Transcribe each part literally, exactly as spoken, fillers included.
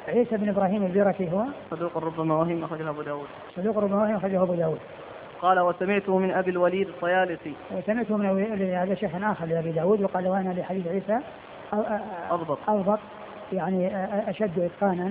عيسى بن إبراهيم البركي هو صدوق ربما وهم أخرجه أبو داود. صدوق ربما وهم أخرجه أبو داود. قال وسمعته من أبي الوليد الطيالسي. وسمعته من هذا شيخ آخر لأبي داود وقال وأنا لحديث عيسى أضبط أضبط يعني أشد إتقانا.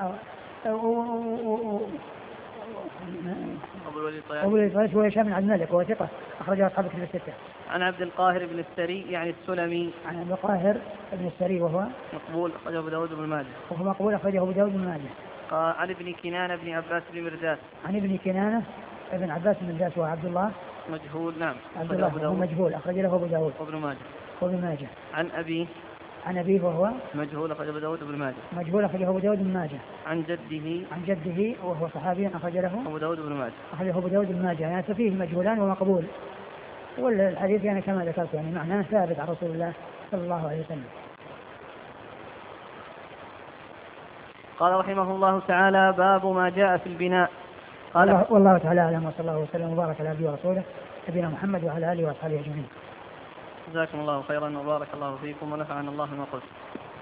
أبو الوليد الطيالسي هو هشام بن عبد الملك وهو ثقة أخرجه أصحاب الكتب الستة. عن عبد القاهر بن السري يعني السلمي. عن عبد القاهر بن السري وهو مقبول أخرجه أبو داود بن ماجه. وهو مقبول أخرجه أبو داود بن ماجه. عن ابن كنانة بن عباس بن مرداس. عن ابن كنانة ابن عباس بن مرداس وعبد الله مجهول. نعم عبد الله هو مجهول أخرج له أبو داود وابن ماجه. وابن ماجه. عن أبي عن أبيه وهو مجهول أخرج أبو داود بن ماجه. مجهول أخرجه أبو داود بن ماجه. عن جده عن جده وهو صحابي أخرج له أبو داود بن ماجه. أخرجه أبو داود بن ماجه يعني فيه مجهولان ومقبول والحديث يعني كما ذكرت يعني معناه ثابت عن رسول الله صلى الله عليه وسلم. قال رحمه الله تعالى باب ما جاء في البناء. قال والله, والله تعالى أعلم وصلى الله وسلم وبارك على عبده ورسوله نبينا محمد وعلى آله وأصحابه أجمعين. جزاكم الله خيرا وبارك الله فيكم ونفعنا الله ما قلت.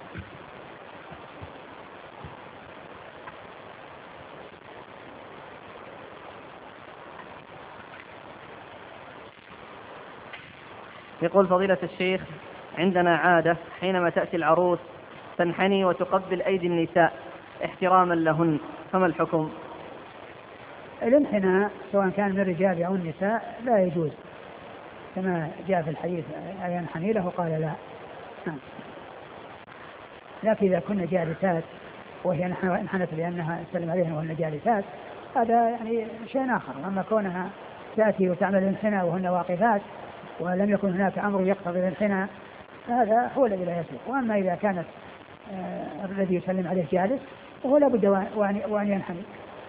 يقول فضيلة الشيخ عندنا عادة حينما تأتي العروس تنحني وتقبل أيدي النساء احتراما لهن فما الحكم؟ الانحناء سواء كان من الرجال أو النساء لا يجوز كما جاء في الحديث ينحني له قال لا. لكن إذا كنا جالسات وهي انحنت لأنها سلم عليهن وهن جالسات هذا يعني شيء آخر. أما كونها تأتي وتعمل الانحناء وهن واقفات ولم يكن هناك أمر يقتضي الانحناء هذا هو الذي لا يصلح. وأما إذا كانت آه الذي يسلم عليه جالس فهو لا بد وأن ينحني.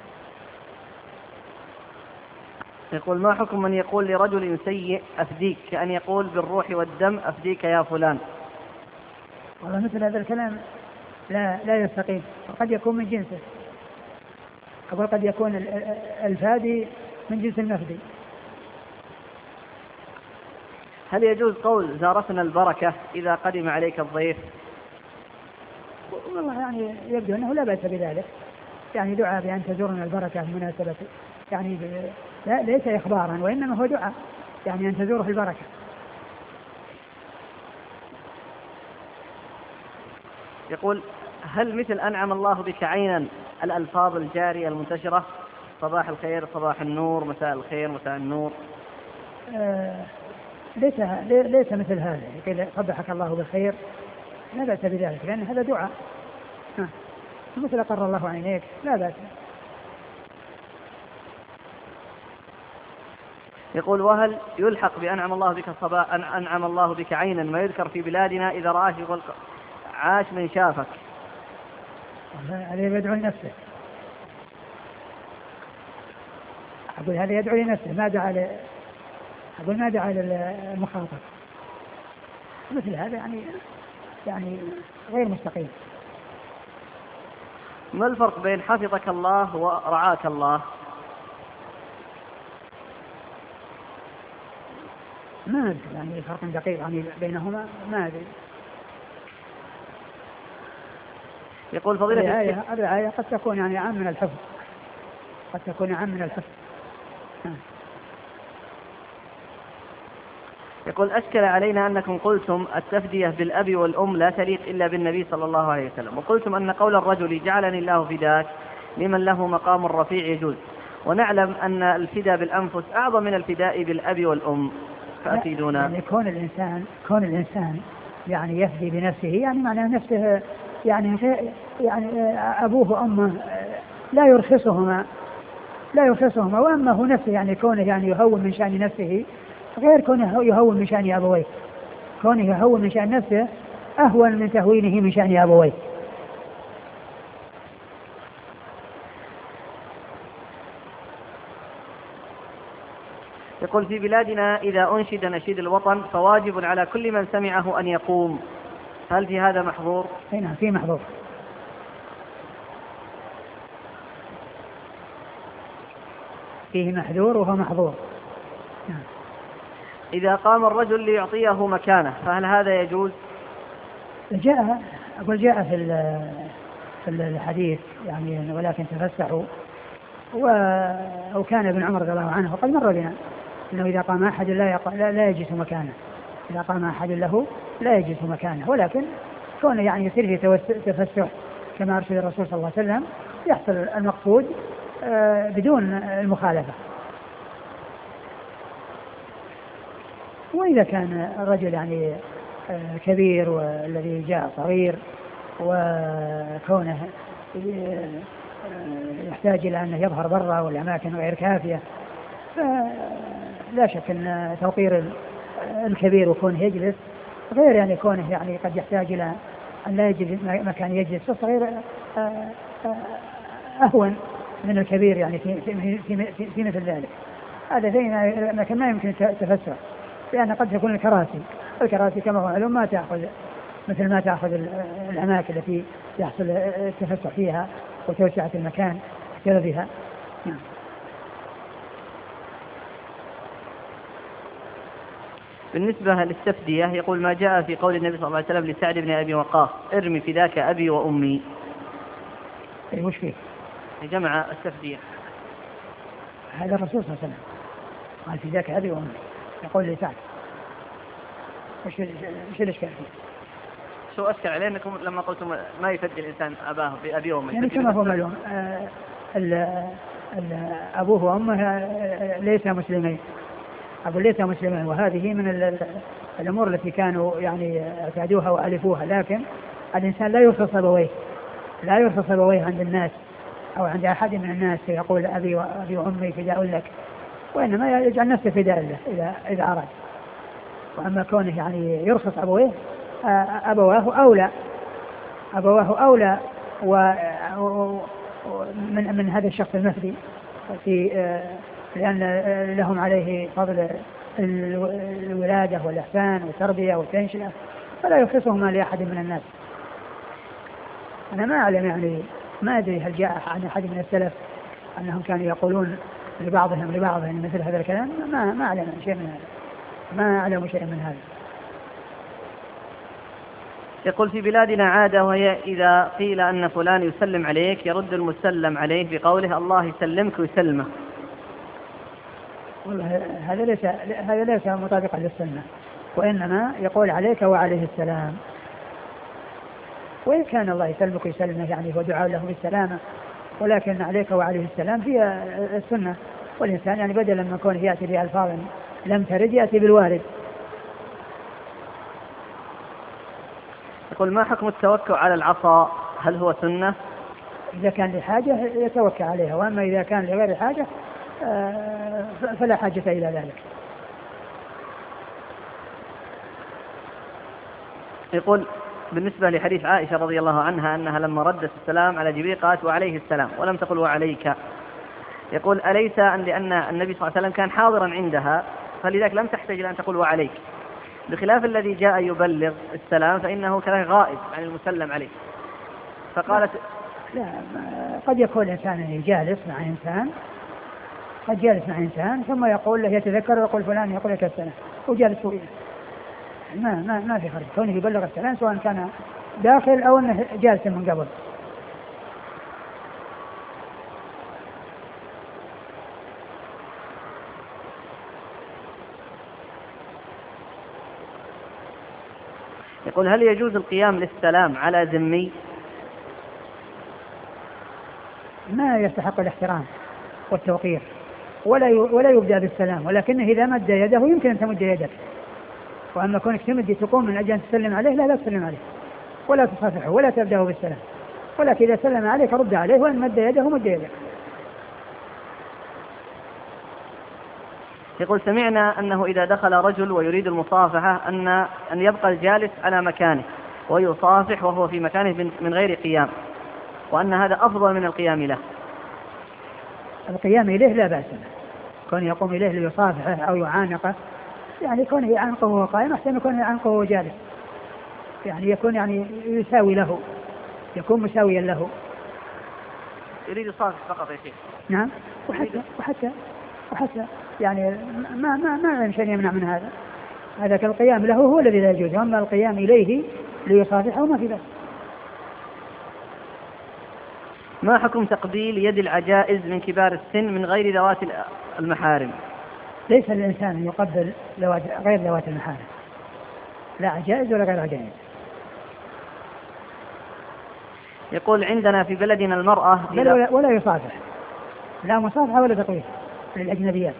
يقول ما حكم من يقول لرجل سيء أفديك كأن يقول بالروح والدم أفديك يا فلان؟ والله مثل هذا الكلام لا لا يستقيم وقد يكون من جنسه. أقول قد يكون الفادي من جنس المفدي. هل يجوز قول زارتنا البركة إذا قدم عليك الضيف؟ والله يعني يبدو أنه لا بأس بذلك يعني دعاء بأن تزورنا البركة مناسبة يعني لا ليس إخبارا وإنما هو دعاء يعني أن تزوره البركة. يقول هل مثل أنعم الله بك عينا الألفاظ الجارية المنتشرة صباح الخير صباح النور مساء الخير مساء النور؟ آه ليس ليس مثل هذا قيل صبحك الله بالخير لا بأس بذلك لأن هذا دعاء مثل قر الله عينيك لا بأس. يقول وهل يلحق بأنعم الله بك صباح أنعم الله بك عينا ما يذكر في بلادنا إذا رآه يقول عاش من شافك؟ هذا يدعو لنفسه. أقول هذا يدعو لنفسه ما دعا ل... أقول ما دعا للمخاطب مثل هذا يعني يعني غير مستقيم. ما الفرق بين حفظك الله ورعاك الله؟ ما أدري يعني فرق دقيق يعني بينهما ما أدري. يقول فضيلة الرعاية الرعاية قد تكون يعني عام من الحفظ قد تكون عام من الحفظ. يقول أشكل علينا أنكم قلتم التفدية بالأب والأم لا تليق إلا بالنبي صلى الله عليه وسلم وقلتم أن قول الرجل جعلني الله فداك لمن له مقام رفيع يجوز ونعلم أن الفداء بالأنفس أعظم من الفداء بالأب والأم فأفيدونا. يعني كون الإنسان كون الإنسان يعني يفدي بنفسه يعني معنى نفسه يعني يعني أبوه وأمه لا يرخصهما لا يرخصهما وأما هو نفسه يعني كونه يعني يهون من شأن نفسه غير كونه يهون من شأن أبويه. كونه يهون من شأن نفسه أهون من تهوينه من شأن أبويه. يقول في بلادنا إذا أنشد نشيد الوطن فواجب على كل من سمعه أن يقوم هل في هذا محظور؟ نعم في محظور. فيه محذور وهو محظور. نعم. إذا قام الرجل ليعطيه مكانه فهل هذا يجوز؟ جاء أقول جاء في الحديث يعني ولكن تفسحوا. وكان ابن عمر رضي الله عنه وقد مر بنا أنه إذا قام أحد لا, يق... لا, لا يجلس مكانه، إذا قام أحد له لا يجلس مكانه، ولكن كون يعني يصير في تفسح كما أرشد الرسول صلى الله عليه وسلم يحصل المقصود بدون المخالفة. وإذا كان الرجل يعني كبير والذي جاء صغير وكونه يحتاج إلى أنه يظهر برا والأماكن غير كافية، فلا شك أن توقير الكبير وكونه يجلس غير يعني كونه يعني قد يحتاج إلى أن لا يجلس مكان يجلس، فالصغير أهون من الكبير يعني في, في, في, في مثل ذلك. هذا شيء لكن ما يمكن تفسر، لأن قد تكون الكراسي الكراسي كما هو معلوم ما تأخذ مثل ما تأخذ الأماكن التي يحصل التفسح فيها وتوسعة المكان بها. بالنسبة للتفدية يقول ما جاء في قول النبي صلى الله عليه وسلم لسعد بن أبي وقاص ارمي فداك أبي وأمي. أي وش فيه؟ جمع التفدية. هذا الرسول صلى الله عليه وسلم قال فداك أبي وأمي، يقول لسعد وش وش الإشكال فيه؟ شو أشكل عليه أنكم لما قلتم ما يفدي الإنسان أباه بأبي وأمه؟ يعني كما هو معلوم أبوه وأمه ليس مسلمين، أبو ليس مسلمين، وهذه من الأمور التي كانوا يعني اعتادوها وألفوها. لكن الإنسان لا يرخص أبويه، لا يرخص أبويه عند الناس أو عند أحد من الناس يقول أبي وأبي وأمي فداء لك، وإنما يجعل نفسه فداء له إذا إذا أراد. وأما كونه يعني يرخص أبويه أبواه أولى أبواه أولى ومن من هذا الشخص المفدي في لأن لهم عليه فضل الولادة والإحسان والتربية والتنشئة، فلا يخصهما لأحد من الناس. أنا ما أعلم يعني ما أدري هل جاء عن أحد من السلف أنهم كانوا يقولون لبعضهم لبعضهم مثل هذا الكلام، ما ما أعلم شيء من هذا، ما أعلم شيء من هذا. يقول في بلادنا عادة وهي إذا قيل أن فلان يسلم عليك يرد المسلم عليه بقوله الله يسلمك ويسلمه. والله هذا ليس هذا ليس مطابقا للسنة، وإنما يقول عليك وعليه السلام. وإن كان الله يسلمك ويسلمه يعني هو دعاء له بالسلامة، ولكن عليك وعليه السلام في السنة. والإنسان يعني بدلا من كونه يأتي بألفاظ لم ترد يأتي بالوارد. يقول ما حكم التوكل على العصا؟ هل هو سنة؟ إذا كان لحاجة يتوكل عليها، وأما إذا كان لغير حاجة فلا حاجة إلى ذلك. يقول بالنسبة لحديث عائشة رضي الله عنها أنها لما ردت السلام على جبريل قالت وعليه السلام ولم تقل وعليك، يقول أليس أن لأن النبي صلى الله عليه وسلم كان حاضرا عندها فلذلك لم تحتاج إلى أن تقول وعليك، بخلاف الذي جاء يبلغ السلام فإنه كان غائب عن المسلم عليه. فقالت لا, لا قد يكون إنسان جالس مع إنسان قد جالس مع إنسان ثم يقول له يتذكر ويقول فلان يقول لك السلام وجالس طويل، ما ما ما في فرق كونه يبلغ السلام سواء كان داخل أو أنه جالس من قبل. يقول هل يجوز القيام للسلام على ذمي؟ ما يستحق الاحترام والتوقير ولا ولا يبدأ بالسلام، ولكنه إذا مد يده يمكن أن تمد يدك. وأما كونك تمد تقوم من أجل أن تسلم عليه لا لا تسلم عليه ولا تصافحه ولا تبدأه بالسلام، ولكن إذا سلم عليك رد عليه، وإن مد يده مد يدك. يقول سمعنا أنه إذا دخل رجل ويريد المصافحة أن أن يبقى الجالس على مكانه ويصافح وهو في مكانه من غير قيام، وأن هذا أفضل من القيام له. القيام إليه لا بأس له، كون يقوم إليه ليصافحه أو يعانقه، يعني كونه يعانقه وهو قائم أحسن يكون يعانقه وهو جالس، يعني يكون يعني يساوي له، يكون مساويا له. يريد يصافح فقط يا شيخ. نعم. وحتى وحتى وحتى يعني ما ما ما يمكن يمنع من هذا. هذا كالقيام له هو الذي لا يجوز، أما القيام إليه ليصافحه ما في بأس. ما حكم تقبيل يد العجائز من كبار السن من غير ذوات المحارم؟ ليس للإنسان أن يقبل غير ذوات المحارم، لا عجائز ولا غير عجائز. يقول عندنا في بلدنا المرأة ولا, ولا يصافح، لا مصافحة ولا تقويم للأجنبيات.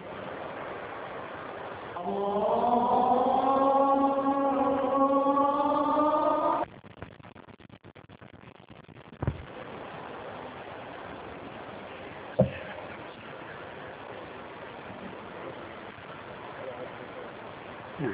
نعم.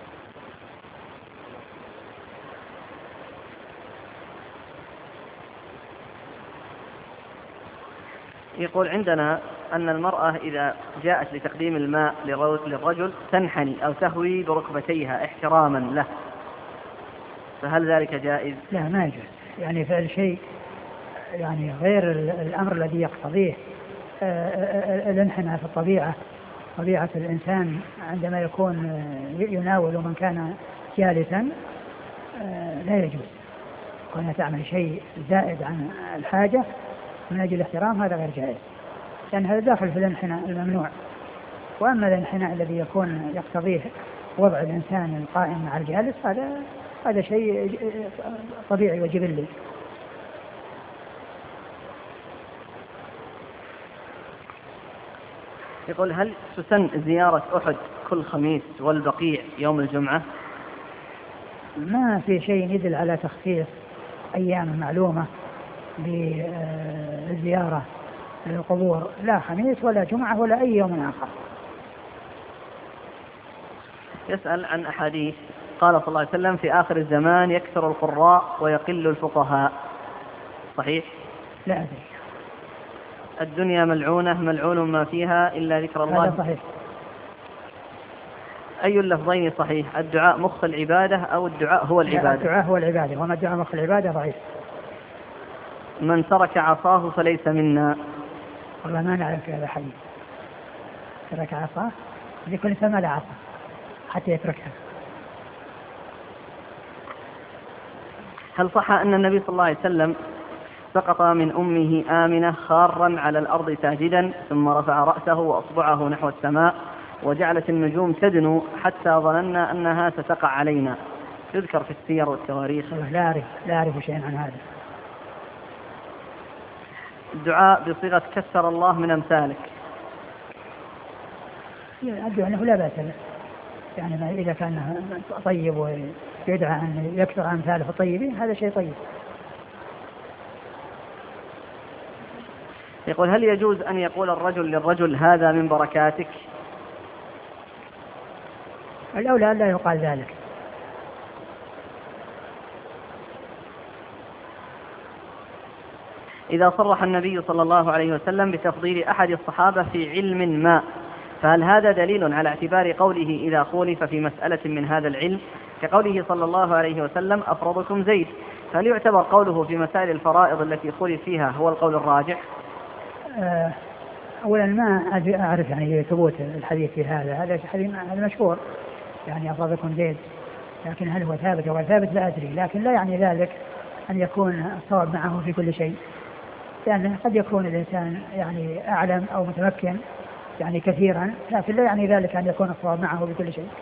يقول عندنا أن المرأة إذا جاءت لتقديم الماء للرجل تنحني أو تهوي بركبتيها احتراما له، فهل ذلك جائز؟ لا ما يجوز، يعني فعل شيء يعني غير الأمر الذي يقتضيه الانحناء في الطبيعة. طبيعة الإنسان عندما يكون يناول من كان جالسا لا يجوز، كونها تعمل شيء زائد عن الحاجة من أجل الاحترام هذا غير جائز، لأن هذا داخل في الانحناء الممنوع. وأما الانحناء الذي يكون يقتضيه وضع الإنسان القائم مع الجالس هذا هذا شيء طبيعي وجبلي. يقول هل تسن زيارة أحد كل خميس والبقيع يوم الجمعة؟ ما في شيء يدل على تخصيص أيام معلومة بالزيارة للقبور، لا خميس ولا جمعة ولا أي يوم آخر. يسأل عن أحاديث قال صلى الله عليه وسلم في آخر الزمان يكثر القراء ويقل الفقهاء، صحيح؟ لا أدري. الدنيا ملعونة ملعون ما فيها إلا ذكر الله، هذا صحيح. أي اللفظين صحيح؟ الدعاء مخ العبادة أو الدعاء هو العبادة؟ الدعاء هو العبادة، وما الدعاء مخ العبادة ضعيف. من ترك عصاه فليس منا. والله ما نعرف هذا حديث ترك عصاه، لكل إنسان ما له عصا حتى يتركها. هل صح أن النبي صلى الله عليه وسلم سقط من أمه آمنة خارا على الأرض ساجدا ثم رفع رأسه وأصبعه نحو السماء وجعلت النجوم تدنو حتى ظننا أنها ستقع علينا؟ يذكر في السير والتواريخ. لا أعرف لا أعرف شيئا عن هذا. الدعاء بصيغة كسر الله من أمثالك. أدعو أنه لا بأس به، يعني إذا كان طيب ويدعى أن يكثر أمثاله الطيبين هذا شيء طيب. يقول هل يجوز أن يقول الرجل للرجل هذا من بركاتك؟ الأولى أن لا يقال ذلك. إذا صرح النبي صلى الله عليه وسلم بتفضيل أحد الصحابة في علم ما، فهل هذا دليل على اعتبار قوله إذا خولف في مسألة من هذا العلم كقوله صلى الله عليه وسلم أفرضكم زيد؟ هل يعتبر قوله في مسائل الفرائض التي خولف فيها هو القول الراجح؟ أولا ما أعرف يعني ثبوت الحديث في هذا، هذا حديث مشهور يعني أفرضكم زيد، لكن هل هو ثابت أو ثابت لا أدري، لكن لا يعني ذلك أن يكون الصواب معه في كل شيء، لأن قد يكون الإنسان يعني أعلم أو متمكن يعني كثيرا، لكن لا يعني ذلك أن يكون الصواب معه بكل شيء.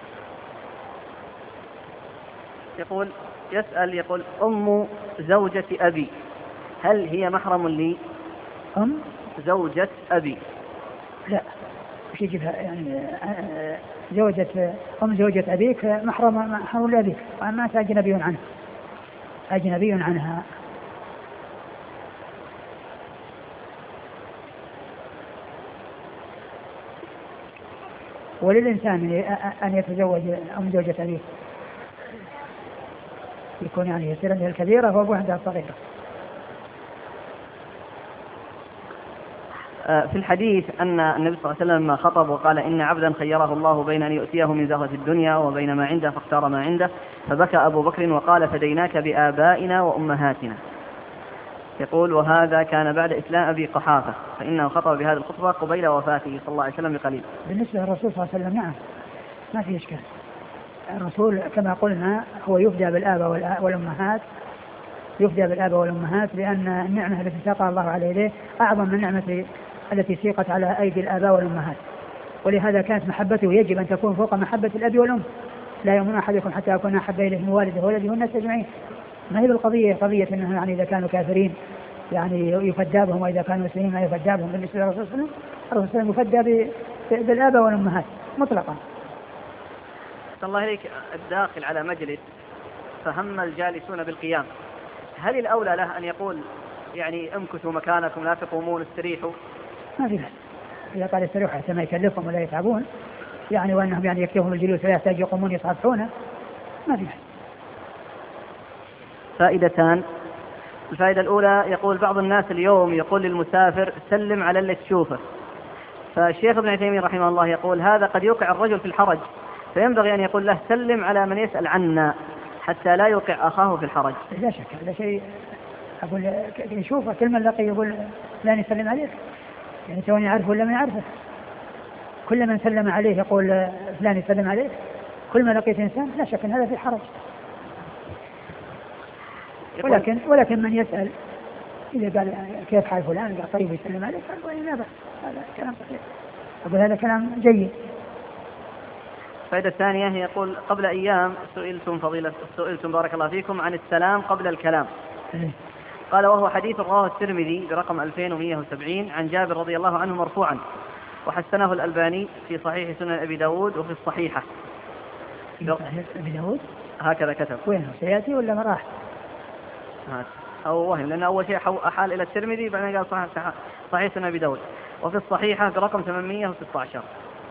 يقول يسأل يقول أم زوجة أبي هل هي محرم لي؟ أم زوجة أبي لا، مش يجيبها يعني زوجة أم زوجة أبيك محرم محرم لأبيك، وأما أجنبي عنها أجنبي عنها. وللإنسان أن يتزوج أم زوجة أبيه يكون يعني يصير عندها الكبيرة وأبوه عندها الصغيرة. في الحديث أن النبي صلى الله عليه وسلم خطب وقال إن عبدا خيره الله بين أن يؤتيه من زهرة الدنيا وبين ما عنده فاختار ما عنده، فبكى أبو بكر وقال فديناك بآبائنا وأمهاتنا. يقول وهذا كان بعد إسلام أبي قحافة، فإنه خطب بهذه الخطبة قبيل وفاته صلى الله عليه وسلم بقليل. بالنسبة للرسول صلى الله عليه وسلم نعم ما في إشكال، الرسول كما قلنا هو يفدى بالآباء والأمهات يفدى بالآباء والأمهات، لأن النعمة التي ساقها الله عليه أعظم من النعمة التي سيقت على أيدي الآباء والأمهات، ولهذا كانت محبته يجب أن تكون فوق محبة الأب والأم. لا يؤمن أحدكم حتى أكون أحب إليه من والده وولده والناس أجمعين. ما هي بالقضية قضية أنه يعني إذا كانوا كافرين يعني يفدى بهم، وإذا كانوا مسلمين ما يفدى بهم. بالنسبة للرسول صلى الله عليه وسلم، الرسول صلى الله عليه وسلم يفدى بالآباء والأمهات مطلقا. الله إليك، الداخل على مجلس فهم الجالسون بالقيام، هل الأولى له أن يقول يعني امكثوا مكانكم لا تقومون استريحوا؟ ما في بأس إذا قال استريحوا حتى ما يكلفهم ولا يتعبون، يعني وأنهم يعني يكفيهم الجلوس ولا يحتاج يقومون يصافحونه، ما في بأس. فائدتان. الفائدة الأولى، يقول بعض الناس اليوم يقول للمسافر سلم على اللي تشوفه، فالشيخ ابن عثيمين رحمه الله يقول هذا قد يوقع الرجل في الحرج، فينبغي أن يقول له سلم على من يسأل عنا حتى لا يوقع أخاه في الحرج. لا شك هذا شيء، أقول يشوفه كل من لقي يقول لا يسلم عليك، يعني سواء يعرفه ولا ما يعرفه، كل من سلم عليه يقول فلان يسلم عليك، كل ما لقيت إنسان لا شك أن هذا في حرج. ولكن ولكن من يسأل إذا قال كيف حال فلان قال طيب يسلم عليك، أقول لا بأس، هذا كلام صحيح، أقول هذا كلام جيد. الفائدة الثانية يقول قبل أيام سئلتم فضيلة سئلتم بارك الله فيكم عن السلام قبل الكلام، قال وهو حديث رواه الترمذي برقم ألفين ومئة وسبعين عن جابر رضي الله عنه مرفوعا، وحسنه الألباني في صحيح سنن أبي داود وفي الصحيحة. في صحيح أبي داود هكذا كتب. وين سيأتي ولا ما راح؟ أو وهم، لأن أول شيء أحال إلى الترمذي بعدين قال صحيح صحيح سنن أبي داود، وفي الصحيحة برقم ثمانمئة وستة عشر.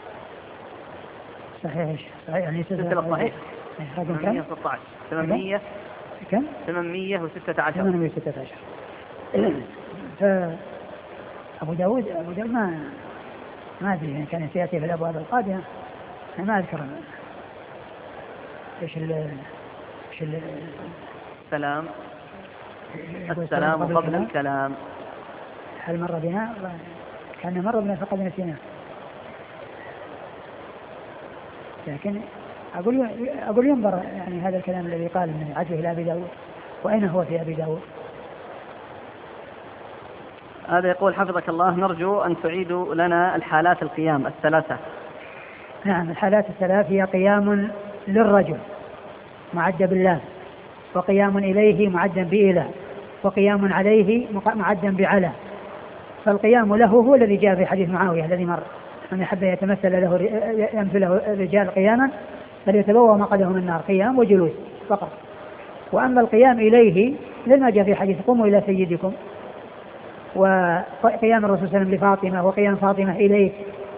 صحيح صحيح يعني سلسلة صحيح ثمانمئة وستة عشر ثمانمئة كم؟ ثمانمئة وستة عشر ثمانمئة وستة عشر. فأبو داود أبو داود ما ما أدري يعني كان سيأتي في الأبواب القادمة، ما أذكر إيش ال إيش ال السلام السلام قبل الكلام. الكلام هل مر بنا؟ كان مر بنا فقد نسيناه، لكن أقول أقول ينظر يعني هذا الكلام الذي قال إنه عزه إلى أبي داود، وأين هو في أبي داود؟ هذا يقول حفظك الله نرجو أن تعيدوا لنا الحالات القيام الثلاثة. نعم الحالات الثلاث هي قيام للرجل معد بالله، وقيام إليه معدا بإله، وقيام عليه معدا بعلى. فالقيام له هو الذي جاء في حديث معاوية الذي مر، من يحب يتمثل له يمثله الرجال قياما فليتبوأ مقعده من النار، قيام وجلوس فقط. وأما القيام إليه لما جاء في حديث قوموا إلى سيدكم، وقيام الرسول صلى الله عليه وسلم لفاطمة، وقيام فاطمة إليه،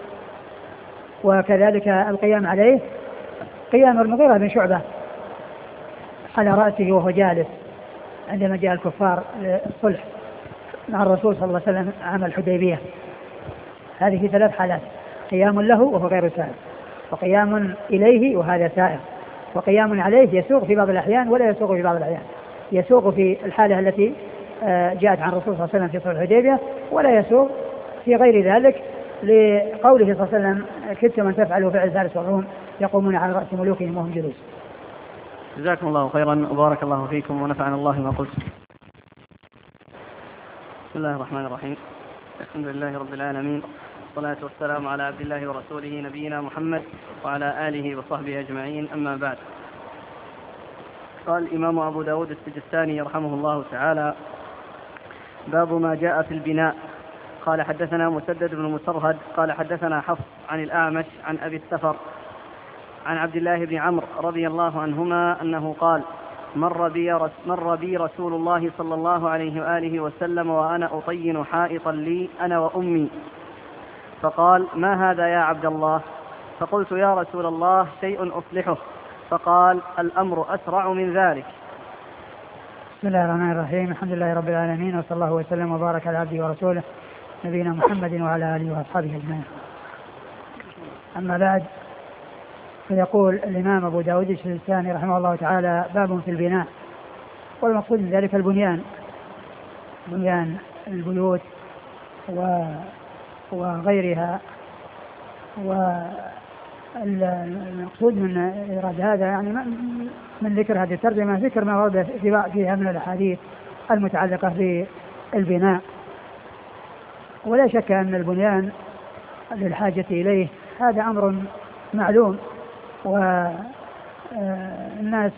وكذلك القيام عليه قيام المغيرة بن شعبة على رأسه وهو جالس عندما جاء الكفار الصلح مع الرسول صلى الله عليه وسلم عام الحديبية. هذه ثلاث حالات: قيام له وهو غير سائر، وقيام إليه وهذا سائر، وقيام عليه يسوق في بعض الأحيان ولا يسوق في بعض الأحيان. يسوق في الحالة التي جاءت عن الرسول صلى الله عليه وسلم في صلح الحديبية، ولا يسوق في غير ذلك لقوله صلى الله عليه وسلم كدتم أن تفعلوا فعل فارس والروم يقومون على رأس ملوكهم وهم جلوس. جزاكم الله خيرا وبارك الله فيكم ونفعنا الله ما قلت. بسم الله الرحمن الرحيم، الحمد لله رب العالمين، والصلاة والسلام على عبد الله ورسوله نبينا محمد وعلى آله وصحبه أجمعين، أما بعد. قال الإمام أبو داود السجستاني رحمه الله تعالى: باب ما جاء في البناء. قال حدثنا مسدد بن مسرهد قال حدثنا حفص عن الأعمش عن أبي السفر عن عبد الله بن عمرو رضي الله عنهما أنه قال: مر بي, رس مر بي رسول الله صلى الله عليه وآله وسلم وأنا أطين حائطا لي أنا وأمي، فقال: ما هذا يا عبد الله؟ فقلت: يا رسول الله شيء أصلحه. فقال: الأمر أسرع من ذلك. بسم الله الرحمن الرحيم، الحمد لله رب العالمين، وصلى الله وسلم وبارك على عبده ورسوله نبينا محمد وعلى آله وأصحابه أجمعين. أما بعد، فيقول الإمام أبو داود السجستاني رحمه الله تعالى: باب في البناء. والمقصود من ذلك البنيان، بنيان البيوت وغيرها. والمقصود من إيراد هذا يعني من ذكر هذه الترجمة ذكر ما ورد فيها من الأحاديث المتعلقة بالبناء. ولا شك أن البنيان للحاجة إليه هذا أمر معلوم، والناس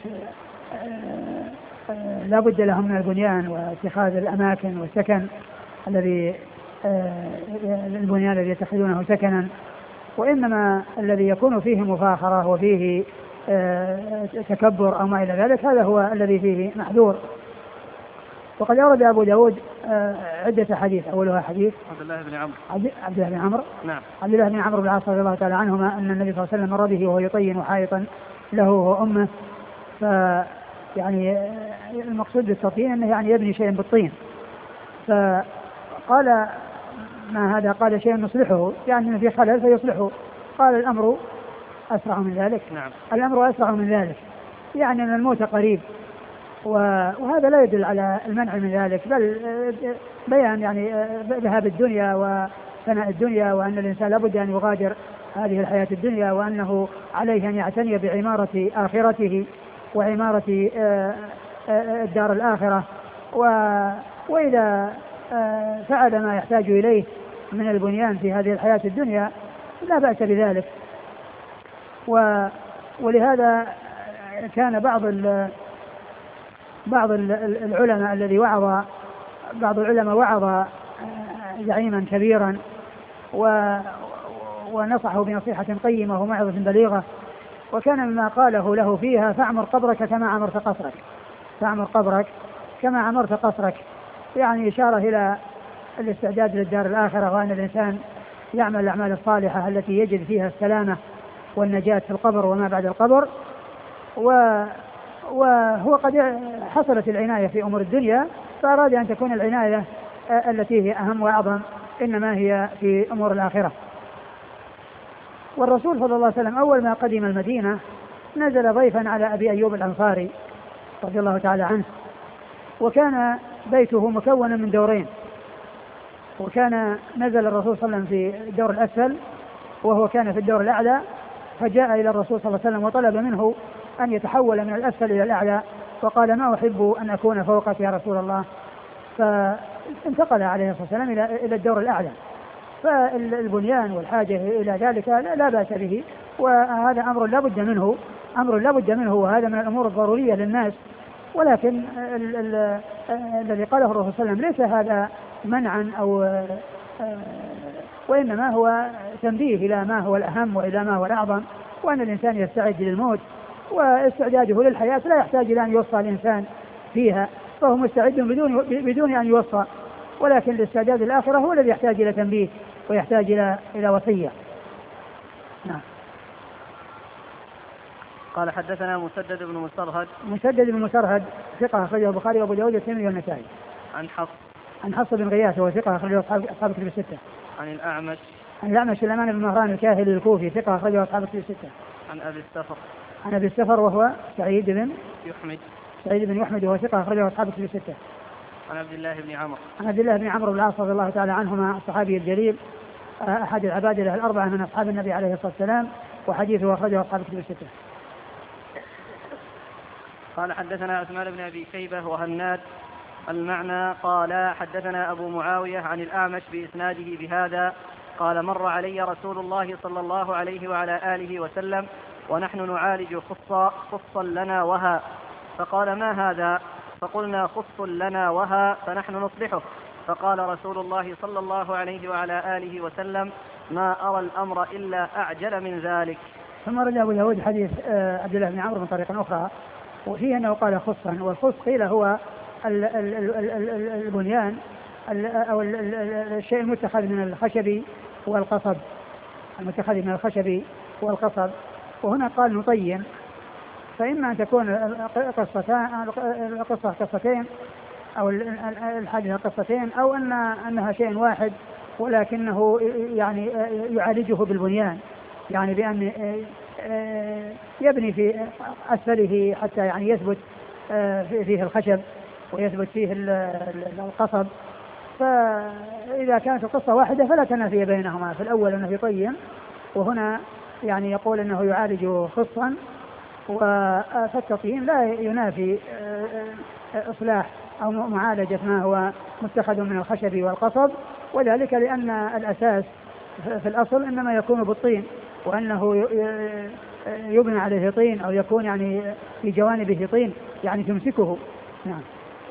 لا بد لهم من البنيان واتخاذ الأماكن والسكن الذي البنيان الذي يتخذونه سكنا، وإنما الذي يكون فيه مفاخرة وفيه تكبر أو ما إلى ذلك هذا هو الذي فيه محذور. وقد أورد أبو داود عدة حديث، أولها حديث عبد الله بن عمرو عبد الله بن عمرو نعم عبد الله بن عمرو بن العاص رضي الله تعالى عنهما أن النبي صلى الله عليه وسلم مر به وهو يطين حائطا له وأمه، فيعني المقصود بالتطيين أنه يعني يبني شيئا بالطين، فقال ما هذا؟ قال شيء نصلحه، يعني في خلل فيصلحه. قال الأمر أسرع من ذلك. نعم. الأمر أسرع من ذلك، يعني أن الموت قريب، وهذا لا يدل على المنع من ذلك، بل بيان يعني ذهاب الدنيا وفناء الدنيا، وأن الإنسان لابد أن يغادر هذه الحياة الدنيا، وأنه عليه أن يعتني بعمارة آخرته وعمارة الدار الآخرة، وإذا فعل ما يحتاج إليه من البنيان في هذه الحياة الدنيا لا بأس بذلك. ولهذا كان بعض بعض العلماء الذي وعظ بعض العلماء وعظ زعيما كبيرا ونصحه بنصيحة قيمة وموعظة بليغة، وكان مما قاله له فيها: فاعمر قبرك كما عمرت قصرك، فاعمر قبرك كما عمرت قصرك، يعني إشارة إلى الاستعداد للدار الآخرة، وأن الإنسان يعمل الأعمال الصالحة التي يجد فيها السلامة والنجاة في القبر وما بعد القبر. وهو قد حصلت العناية في أمور الدنيا، فأراد أن تكون العناية التي هي أهم وأعظم إنما هي في أمور الآخرة. والرسول صلى الله عليه وسلم أول ما قدم المدينة نزل ضيفا على أبي أيوب الأنصاري رضي الله تعالى عنه، وكان بيته مكونا من دورين، وكان نزل الرسول صلى الله عليه وسلم في الدور الأسفل وهو كان في الدور الأعلى، فجاء إلى الرسول صلى الله عليه وسلم وطلب منه أن يتحول من الأسفل إلى الأعلى، وقال: ما أحب أن أكون فوقك يا رسول الله. فانتقل عليه الصلاة والسلام إلى الدور الأعلى. فالبنيان والحاجة إلى ذلك لا بأس به، وهذا أمر لا بد منه أمر لا بد منه وهذا من الأمور الضرورية للناس. ولكن الذي قاله الرسول صلى الله عليه وسلم ليس هذا منعا أو وإنما هو تنبيه إلى ما هو الأهم وإلى ما هو الأعظم، وأن الإنسان يستعد للموت، واستعداده للحياة لا يحتاج إلى أن يوصى الإنسان فيها، فهو مستعد بدون بدون أن يوصى، ولكن الاستعداد للآخرة هو الذي يحتاج إلى تنبيه ويحتاج إلى إلى وصية. نعم. قال: حدثنا مسدد بن مسرهد مسدد بن مسرهد ثقة أخرجه البخاري وأبو داود والترمذي والنسائي. عن حفص عن حفص بن غياث وهو ثقة أخرجه أصحاب أصحاب الكتب الستة. عن الأعمش عن الأعمش سليمان بن مهران الكاهلي الكوفي ثقة أخرجه أصحاب الكتب الستة. عن أبي السفر عن أبي السفر وهو سعيد بن يحمد سعيد بن يحمد وهو ثقة أخرجه أصحاب الكتب الستة. عن عبد الله بن عمرو عن عبد الله بن عمرو بن العاص رضي الله تعالى عنهما الصحابي الجليل أحد العبادلة الأربعة من أصحاب النبي عليه الصلاة والسلام، وحديثه أخرجه أصحاب الكتب الستة. قال: حدثنا عثمان بن أبي شيبة وهناد المعنى قال: حدثنا أبو معاوية عن الأعمش بإسناده بهذا قال: مر علي رسول الله صلى الله عليه وعلى آله وسلم ونحن نعالج خصا خصا لنا وها، فقال: ما هذا؟ فقلنا: خص لنا وها فنحن نصلحه. فقال رسول الله صلى الله عليه وعلى آله وسلم: ما أرى الأمر إلا أعجل من ذلك. ثم رجع أبو داود حديث عبد الله بن عمرو من طريق أخرى، وفيه أنه قال خصا، والخص قيل هو البنيان أو الشيء المتخذ من الخشب والقصب، المتخذ من الخشب والقصب، وهنا قال نطين، فإما أن تكون القصة قصتين أو الحادثة قصتين، أو أن أنها شيء واحد ولكنه يعني يعالجه بالبنيان، يعني بأن يبني في أسفله حتى يعني يثبت فيه الخشب ويثبت فيه القصب. فإذا كانت القصة واحدة فلا تنافي بينهما، في الأول أنه يطين، وهنا يعني يقول أنه يعالج خصا، فالتطيين لا ينافي إصلاح أو معالجة ما هو متخذ من الخشب والقصب، وذلك لأن الأساس في الأصل إنما يكون بالطين، وأنه يبنى عليه طين أو يكون يعني في جوانبه طين يعني تمسكه. نعم.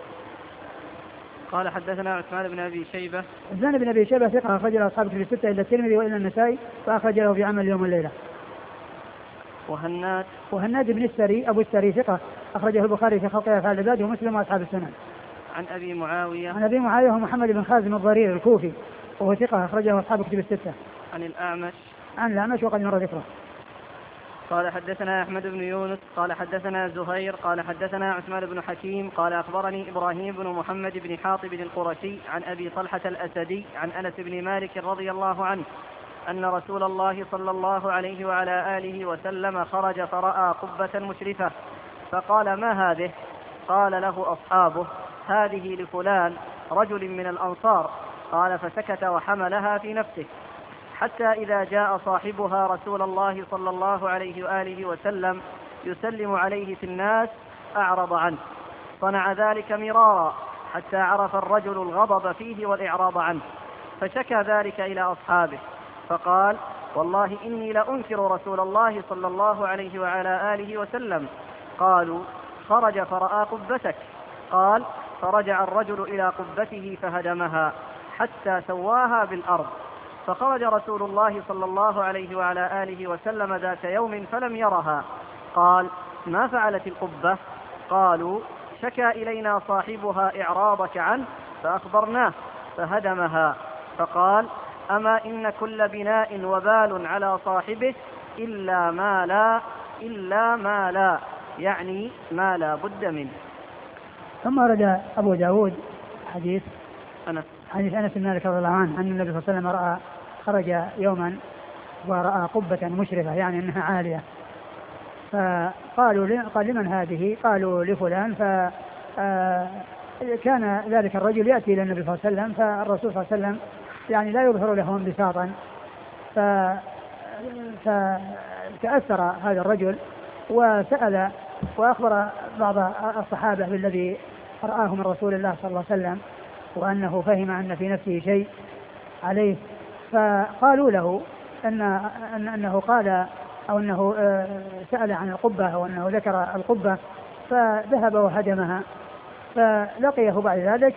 قال حدثنا عثمان بن أبي شيبة. عثمان بن أبي شيبة ثقة أخرج له أصحاب الكتب الستة إلا الترمذي وإلا النسائي، فأخرج له في عمل اليوم والليلة. وهناد. وهناد بن السري أبو السري ثقة أخرجه البخاري في خلق أفعال العباد ومسلم وأصحاب السنن. عن أبي معاوية. عن أبي معاوية محمد بن خازم الضرير الكوفي وهو ثقة أخرجه أصحاب الكتب الستة. عن الأعمش. عن الأعمش وقد مر ذكره. قال حدثنا أحمد بن يونس قال حدثنا زهير قال حدثنا عثمان بن حكيم قال أخبرني إبراهيم بن محمد بن حاطب القرشي عن أبي طلحة الأسدي عن أنس بن مالك رضي الله عنه أن رسول الله صلى الله عليه وعلى آله وسلم خرج فرأى قبة مشرفة فقال ما هذه؟ قال له أصحابه هذه لفلان رجل من الأنصار. قال فسكت وحملها في نفسه حتى إذا جاء صاحبها رسول الله صلى الله عليه وآله وسلم يسلم عليه في الناس أعرض عنه. صنع ذلك مرارا حتى عرف الرجل الغضب فيه والإعراض عنه، فشكى ذلك إلى أصحابه فقال والله إني لأنكر رسول الله صلى الله عليه وعلى آله وسلم. قالوا خرج فرأى قبتك. قال فرجع الرجل إلى قبته فهدمها حتى سواها بالأرض. فخرج رسول الله صلى الله عليه وعلى آله وسلم ذات يوم فلم يرها. قال ما فعلت القبة؟ قالوا شكى إلينا صاحبها إعراضك عنه فأخبرناه فهدمها. فقال أما إن كل بناء وبال على صاحبه إلا ما لا إلا ما لا يعني ما لا بد منه. ثم ورد أبو داود حديث أنس حديث أنس بن مالك رضي الله عنه أن النبي صلى الله عليه وسلم رأى خرج يوما ورأى قبة مشرفة يعني أنها عالية، فقالوا قال لمن هذه؟ قالوا لفلان. فكان ذلك الرجل يأتي إلى النبي صلى الله عليه وسلم، فالرسول صلى الله عليه وسلم يعني لا يظهر له انبساطا، فتأثر هذا الرجل وسأل وأخبر بعض الصحابة بالذي رآه من رسول الله صلى الله عليه وسلم وأنه فهم أن في نفسه شيء عليه، فقالوا له أن أن أنه قال أو أنه سأل عن القبة أو أنه ذكر القبة فذهب وهدمها. فلقيه بعد ذلك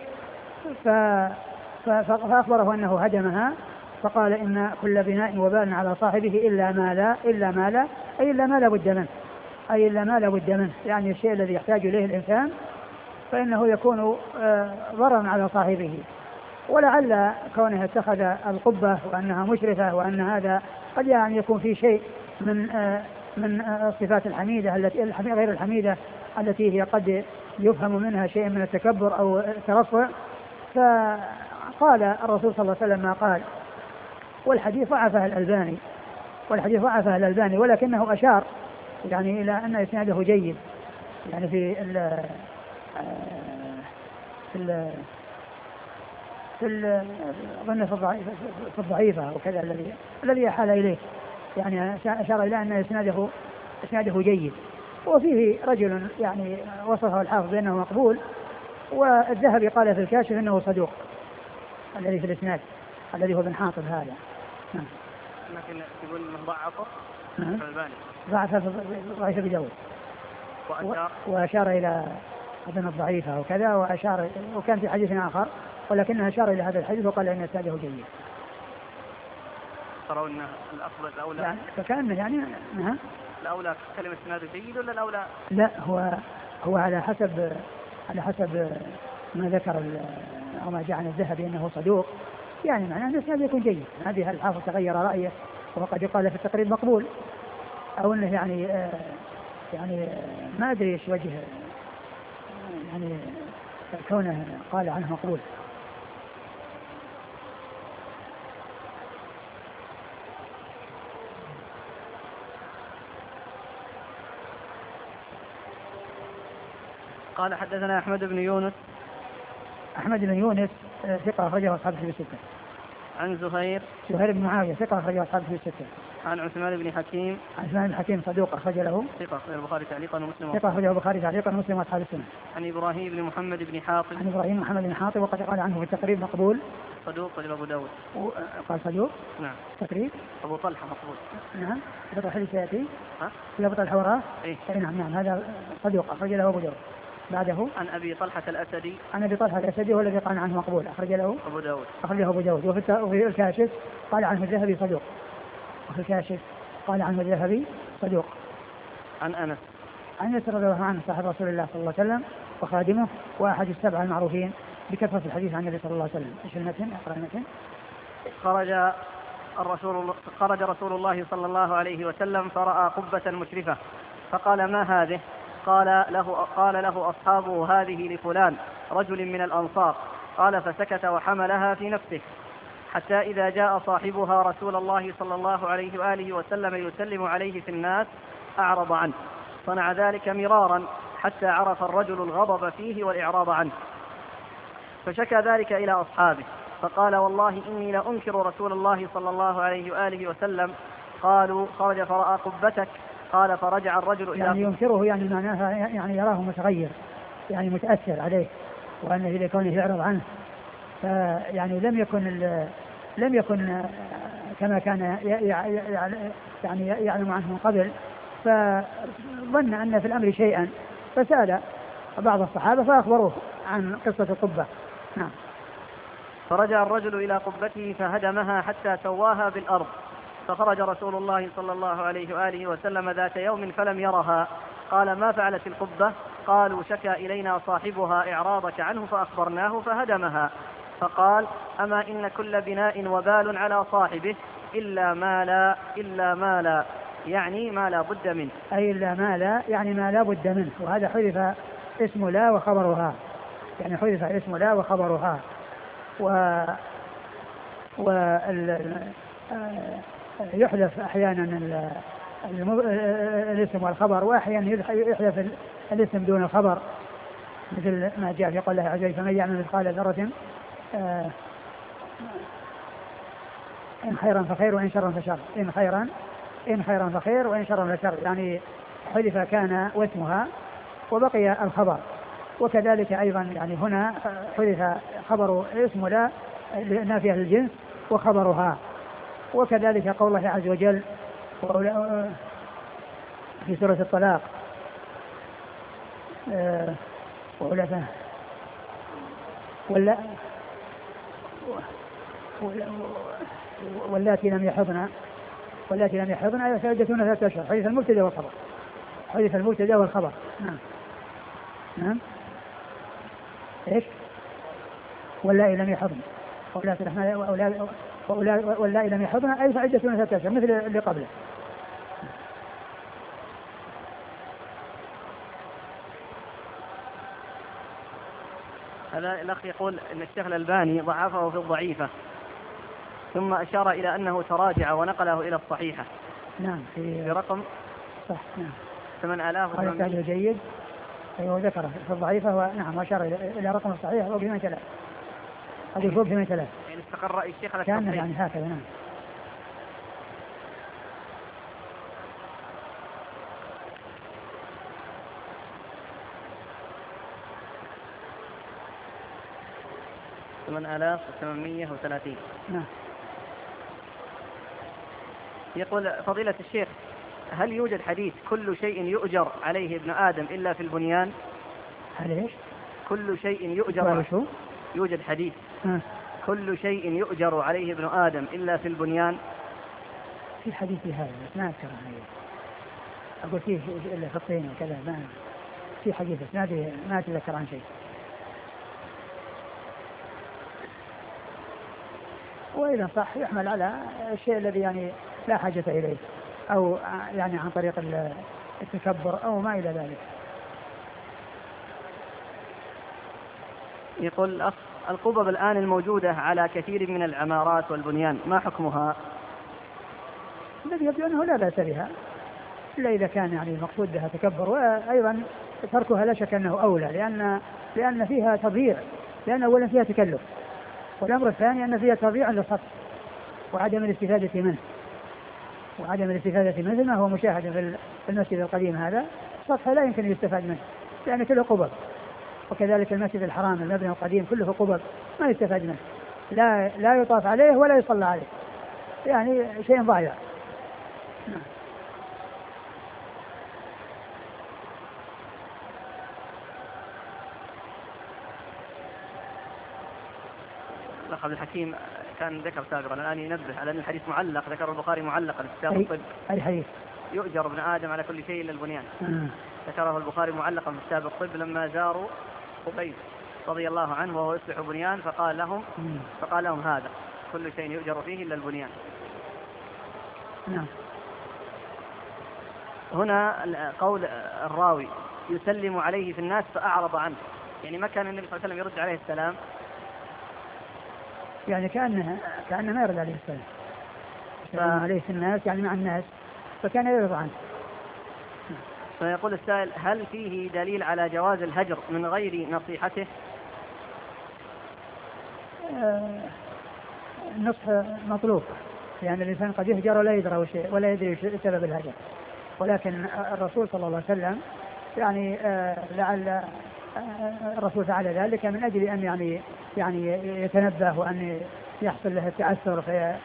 فأخبره أنه هدمها، فقال إن كل بناء وبال على صاحبه إلا ما لا إلا ما لا أي إلا ما لا بد منه أي إلا ما لا بد منه يعني الشيء الذي يحتاج إليه الإنسان فإنه يكون ضررا على صاحبه. ولعل كونه اتخذ القبة وأنها مشرفة وأن هذا قد يعني يكون في شيء من من الصفات الحميدة التي غير الحميدة التي هي قد يفهم منها شيء من التكبر أو الترفع. فقال الرسول صلى الله عليه وسلم ما قال، والحديث ضعفه الألباني والحديث ضعفه الألباني ولكنه أشار يعني إلى أن إسناده جيد يعني في ال في ال في ال في الضعيفة وكذا الذي الذي أحال إليه يعني أشار إلى أن إسناده إسناده جيد، وفيه رجل يعني وصفه الحافظ بأنه مقبول، والذهبي قال في الكاشف أنه صدوق الذي في الإسناد الذي هو ابن حاطب هذا. نعم. لكن تقول من ضعفه الألباني ضعف ضعيف أبي داود وأشار وأشار إلى ابن الضعيفة وكذا وأشار وكان في حديث آخر ولكنه أشار إلى هذا الحديث وقال إن إسناده جيد. ترون الأفضل الأولى يعني فكأنه يعني نعم الأولى كلمة إسناده جيد ولا الأولى؟ لا هو هو على حسب على حسب ما ذكر أو ما جاء عن الذهبي أنه صدوق يعني معناه أن الإسناد يكون جيد. هذه الحافظ تغير رأيه وقد يقال في التقريب مقبول أو أنه يعني آه يعني آه ما أدري إيش وجه يعني كونه قال عنه مقبول. قال حدثنا أحمد بن يونس. أحمد بن يونس ثقة أخرجه أصحاب الكتب الستة. عن زهير زهير بن معاوية ثقة أخرجه أصحاب الكتب الستة. عن عثمان بن حكيم. عثمان بن حكيم صدوق أخرج له ثقة أخرج البخاري تعليقا ومسلم. ثقة أخرج البخاري تعليقا ومسلم وأصحاب السنة. عن إبراهيم بن محمد بن حاطب. عن إبراهيم بن محمد بن حاطب وقد قال عنه في التقريب مقبول. صدوق أخرج أبو داود. قال صدوق. نعم. تقريب. أبو طلحة مقبول. نعم. أبو طلحة سيأتي. ها؟ أبو طلحة وراه. إيه؟ نعم نعم هذا صدوق أخرج له أبو داود. بعده عن أبي طلحة الأسدي. عن أبي طلحة الأسدي هو الذي قال عنه مقبول أخرج له أبو داود. أخرج له أبو داود. وفي الكاشف قال عنه الذهبي صدوق. وفي الكاشف قال عنه الذهبي صدوق. عن أنس. عن أنس رضي الله عنه صاحب رسول الله صلى الله عليه وسلم وخادمه وأحد السبعة المعروفين بكثرة الحديث عن النبي صلى الله عليه وسلم. ايش المتن؟ اقرأ المتن. خرج الرسول خرج رسول الله صلى الله عليه وسلم فرأى قبة مشرفة فقال ما هذه؟ قال له قال له أصحابه هذه لفلان رجل من الأنصار. قال فسكت وحملها في نفسه حتى إذا جاء صاحبها رسول الله صلى الله عليه وآله وسلم يسلم عليه في الناس أعرض عنه. صنع ذلك مرارا حتى عرف الرجل الغضب فيه والإعراض عنه فشكى ذلك إلى أصحابه فقال والله إني لأنكر رسول الله صلى الله عليه وآله وسلم. قالوا خرج فرأى قبتك. قال فرجع الرجل إلى يعني ينكره يعني معناها يعني يراه متغير يعني متأثر عليه وأنه إذا كونه يعرض عنه فيعني لم يكن لم يكن كما كان يعني يعلم عنه من قبل فظن أن في الأمر شيئا فسأل بعض الصحابة فأخبروه عن قصة القبة. نعم. فرجع الرجل إلى قبته فهدمها حتى سواها بالأرض فخرج رسول الله صلى الله عليه وآله وسلم ذات يوم فلم يرها. قال ما فعلت القبة؟ قالوا شكى إلينا صاحبها إعراضك عنه فأخبرناه فهدمها. فقال أما إن كل بناء وبال على صاحبه إلا ما لا إلا ما لا يعني ما لا بد منه. أي إلا ما لا يعني ما لا بد منه. وهذا حذف اسم لا وخبرها يعني حذف اسم لا وخبرها و وال يحذف أحيانا الاسم والخبر وأحيانا يحذف الاسم دون الخبر مثل ما جاء في قول الله عز وجل فمن يعمل مثقال ذرة إن خيرا فخير وإن شرا فشر. إن خيرا إن خيرا فخير وإن شرا فشر يعني حذف كان واسمها وبقي الخبر. وكذلك أيضا يعني هنا حذف خبر اسم لا نافية للجنس وخبرها. وكذلك قول الله عز وجل في سورة الطلاق وأولاته ولا واللاتي لم يحضن واللاتي لم يحضن فعدتهن ثلاثة أشهر. حديث المبتدأ والخبر حديث المبتدأ والخبر. نعم نعم ايش؟ واللاتي لم يحضن واللاتي لم يحضن أي فعدتهن ثلاثة أشهر مثل اللي قبله. هذا الأخ يقول أن الشيخ الألباني ضعفه في الضعيفة ثم أشار إلى أنه تراجع ونقله إلى الصحيحة. نعم في برقم صح. نعم ثمانية آلاف هذا جيد. أيوه ذكره في الضعيفة ونعم وأشار إلى رقم الصحيح فوق ثمانية آلاف. هذه فوق ثمانية آلاف يعني استقر رأي الشيخ على كان يعني هكذا. نعم ثمانية آلاف وثمانمائة وثلاثين. نعم. يقول فضيلة الشيخ هل يوجد حديث كل شيء يؤجر عليه ابن آدم إلا في البنيان؟ هل إيش؟ كل شيء يؤجر شو؟ يوجد حديث ها. كل شيء يؤجر عليه ابن آدم إلا في البنيان. في حديث هذا ما أذكر هذا أقول فيه إلا في الطين وكذا ما في حديث ما ما أتذكر عن شيء. وإذا صح يحمل على الشيء الذي يعني لا حاجة إليه أو يعني عن طريق التكبر أو ما إلى ذلك. يقول الأخ القبب الآن الموجودة على كثير من العمارات والبنيان ما حكمها؟ الذي يبدو أنه لا بأس بها إلا إذا كان يعني المقصود بها تكبر. وأيضا تركها لا شك أنه أولى لأن لأن فيها تضييع لأن أولا فيها تكلف والأمر الثاني أن فيها تضييع للخط وعدم الاستفادة منه. وعدم الاستفادة مثل ما هو مشاهد في المسجد القديم هذا، سطح لا يمكن يستفاد منه لأن كله قبب، وكذلك المسجد الحرام المبنى القديم كله قبب ما يستفاد منه، لا لا يطاف عليه ولا يصلى عليه، يعني شيء ضايع. الأخ عبد الحكيم كان ذكر سابقا الآن ينبه على أن الحديث معلق، ذكر البخاري معلقا في كتاب الطب. أي حديث؟ يؤجر ابن آدم على كل شيء إلا البنيان. آه. ذكره البخاري معلقا في كتاب الطب لما زاروا قبيس رضي الله عنه وهو يصلح بنيان، فقال لهم مم. فقال لهم هذا كل شيء يؤجر فيه إلا البنيان. نعم. هنا قول الراوي يسلم عليه في الناس فأعرض عنه، يعني ما كان النبي صلى الله عليه وسلم يرد عليه السلام، يعني كأنه كأنه ما يرد عليه السلام، يسلم ف... عليه في الناس يعني مع الناس، فكان يرضى عنه. فيقول السائل: هل فيه دليل على جواز الهجر من غير نصيحته؟ آه... النصح مطلوب، لأن يعني الإنسان قد يهجر ولا يدري شيء ولا يدري سبب الهجر، ولكن الرسول صلى الله عليه وسلم يعني آه لعل آه الرسول فعل ذلك من أجل أن يعني يعني يتنبه وأن يحصل له التأثر في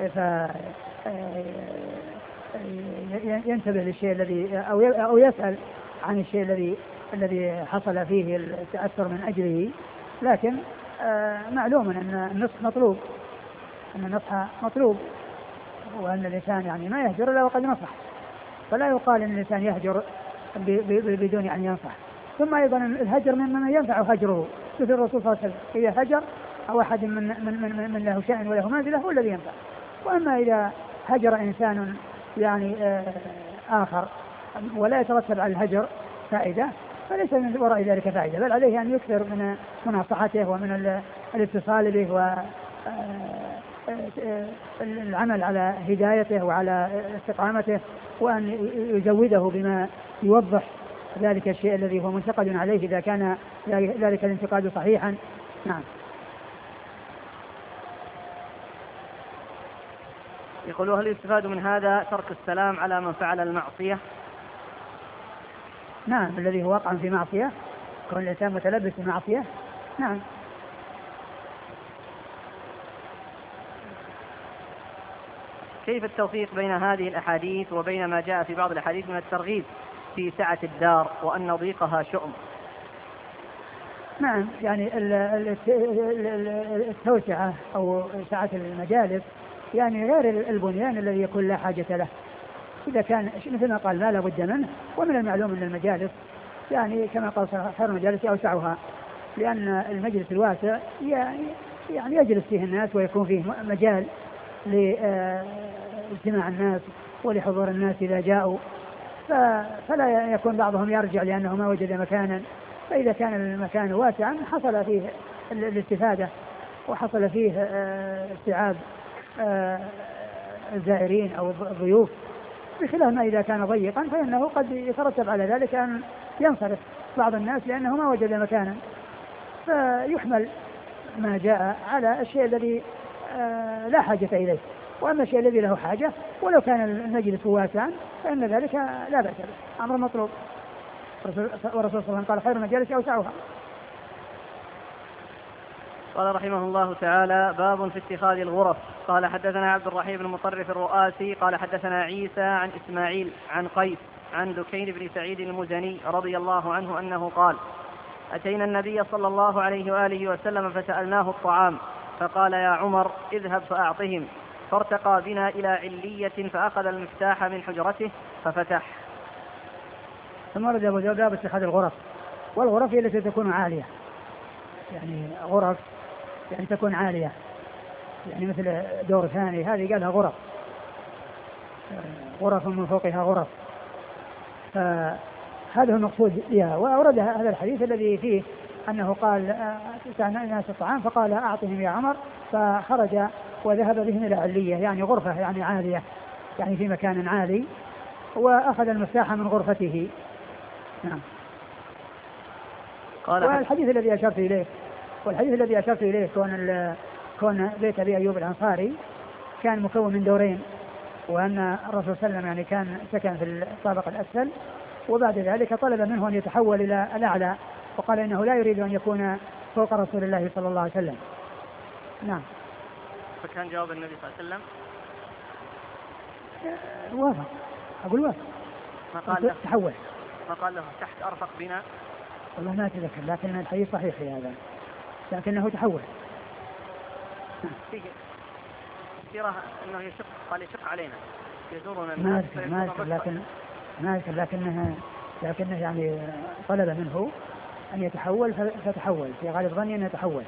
ينتبه للشيء الذي أو أو يسأل عن الشيء الذي الذي حصل فيه التأثر من أجله. لكن آه معلوم أن النصح مطلوب، أن النصح مطلوب، وأن الإنسان يعني ما يهجر إلا وقد نصح، فلا يقال أن الإنسان يهجر بدون أن ينصح. ثم أيضا الهجر مما ينفع هجره، مثل الرسول صلى الله عليه وسلم إذا هجر أو أحد من, من, من, من له شأن وله منزلة هو الذي ينفع. وأما إذا هجر إنسان يعني آخر ولا يترتب على الهجر فائدة فليس من وراء ذلك فائدة، بل عليه أن يكثر من مناصحته ومن الاتصال به والعمل على هدايته وعلى استقامته، وأن يزوده بما يوضح ذلك الشيء الذي هو منتقد عليه إذا كان ذلك الانتقاد صحيحا. نعم. يقول: هل يستفاد من هذا ترك السلام على من فعل المعصية؟ نعم، الذي هو واقع في معصية، كون الإنسان متلبس بمعصية. نعم. كيف التوفيق بين هذه الأحاديث وبين ما جاء في بعض الأحاديث من الترغيب في سعة الدار وأن ضيقها شؤم؟ نعم، يعني التوسعة أو سعة المجالس يعني غير البنيان الذي يكون لا حاجة له، إذا كان مثل ما قال لا لابد منه. ومن المعلوم أن المجالس يعني كما قال خير المجالس أوسعها، لأن المجلس الواسع يعني يجلس فيه الناس ويكون فيه مجال لاجتماع الناس ولحضور الناس إذا جاءوا، فلا يكون بعضهم يرجع لأنه ما وجد مكانا. فإذا كان المكان واسعا حصل فيه الاستفادة وحصل فيه استيعاب الزائرين أو الضيوف، بخلاف ما إذا كان ضيقا فإنه قد يترتب على ذلك أن ينصرف بعض الناس لأنه ما وجد مكانا، فيحمل ما جاء على الشيء الذي لا حاجة إليه. وأما الشيء الذي له حاجة ولو كان المجلس واسعا فإن ذلك لا بأس به، أمر مطلوب. والرسول صلى الله عليه وسلم قال خير المجالس أوسعها. قال رحمه الله تعالى: باب في اتخاذ الغرف. قال: حدثنا عبد الرحيم بن مطرف الرؤاسي قال حدثنا عيسى عن إسماعيل عن قيس عن دكين بن سعيد المزني رضي الله عنه أنه قال: أتينا النبي صلى الله عليه وآله وسلم فسألناه الطعام فقال: يا عمر اذهب فأعطهم، فارتقى بنا إلى علية فأخذ المفتاح من حجرته ففتح. ثم ورد أبو داود باب اتخاذ الغرف، والغرف هي التي تكون عالية، يعني غرف يعني تكون عالية، يعني مثل دور ثاني، هذه قالها غرف، غرف من فوقها غرف، فهذا هو المقصود بها. وأورد هذا الحديث الذي فيه أنه قال سألنا الناس الطعام فقال أعطهم يا عمر، فخرج وذهب بهم إلى علية يعني غرفة يعني عالية، يعني في مكان عالي، وأخذ المفتاح من غرفته. نعم. قال والحديث الذي أشرت إليه والحديث الذي أشرت إليه كون كون بيت أبي أيوب الأنصاري كان مكون من دورين، وأن الرسول صلى الله عليه وسلم يعني كان سكن في الطابق الأسفل، وبعد ذلك طلب منه أن يتحول إلى الأعلى، وقال إنه لا يريد أن يكون فوق رسول الله صلى الله عليه وسلم. نعم. فكان جواب النبي صلى الله عليه وسلم وافق، أقول وافق. ما قال له تحول، ما قال له تحت أرفق بنا؟ والله ما أتذكر، لكن الحديث صحيح في هذا، لكنه تحول. فيه سيرة أنه يشق، قال يشق علينا يزورنا ما أذكر ما أذكر لكن ما أذكر لكنه لكنه يعني طلب منه أن يتحول فتحول، في غالب ظني أن يتحول.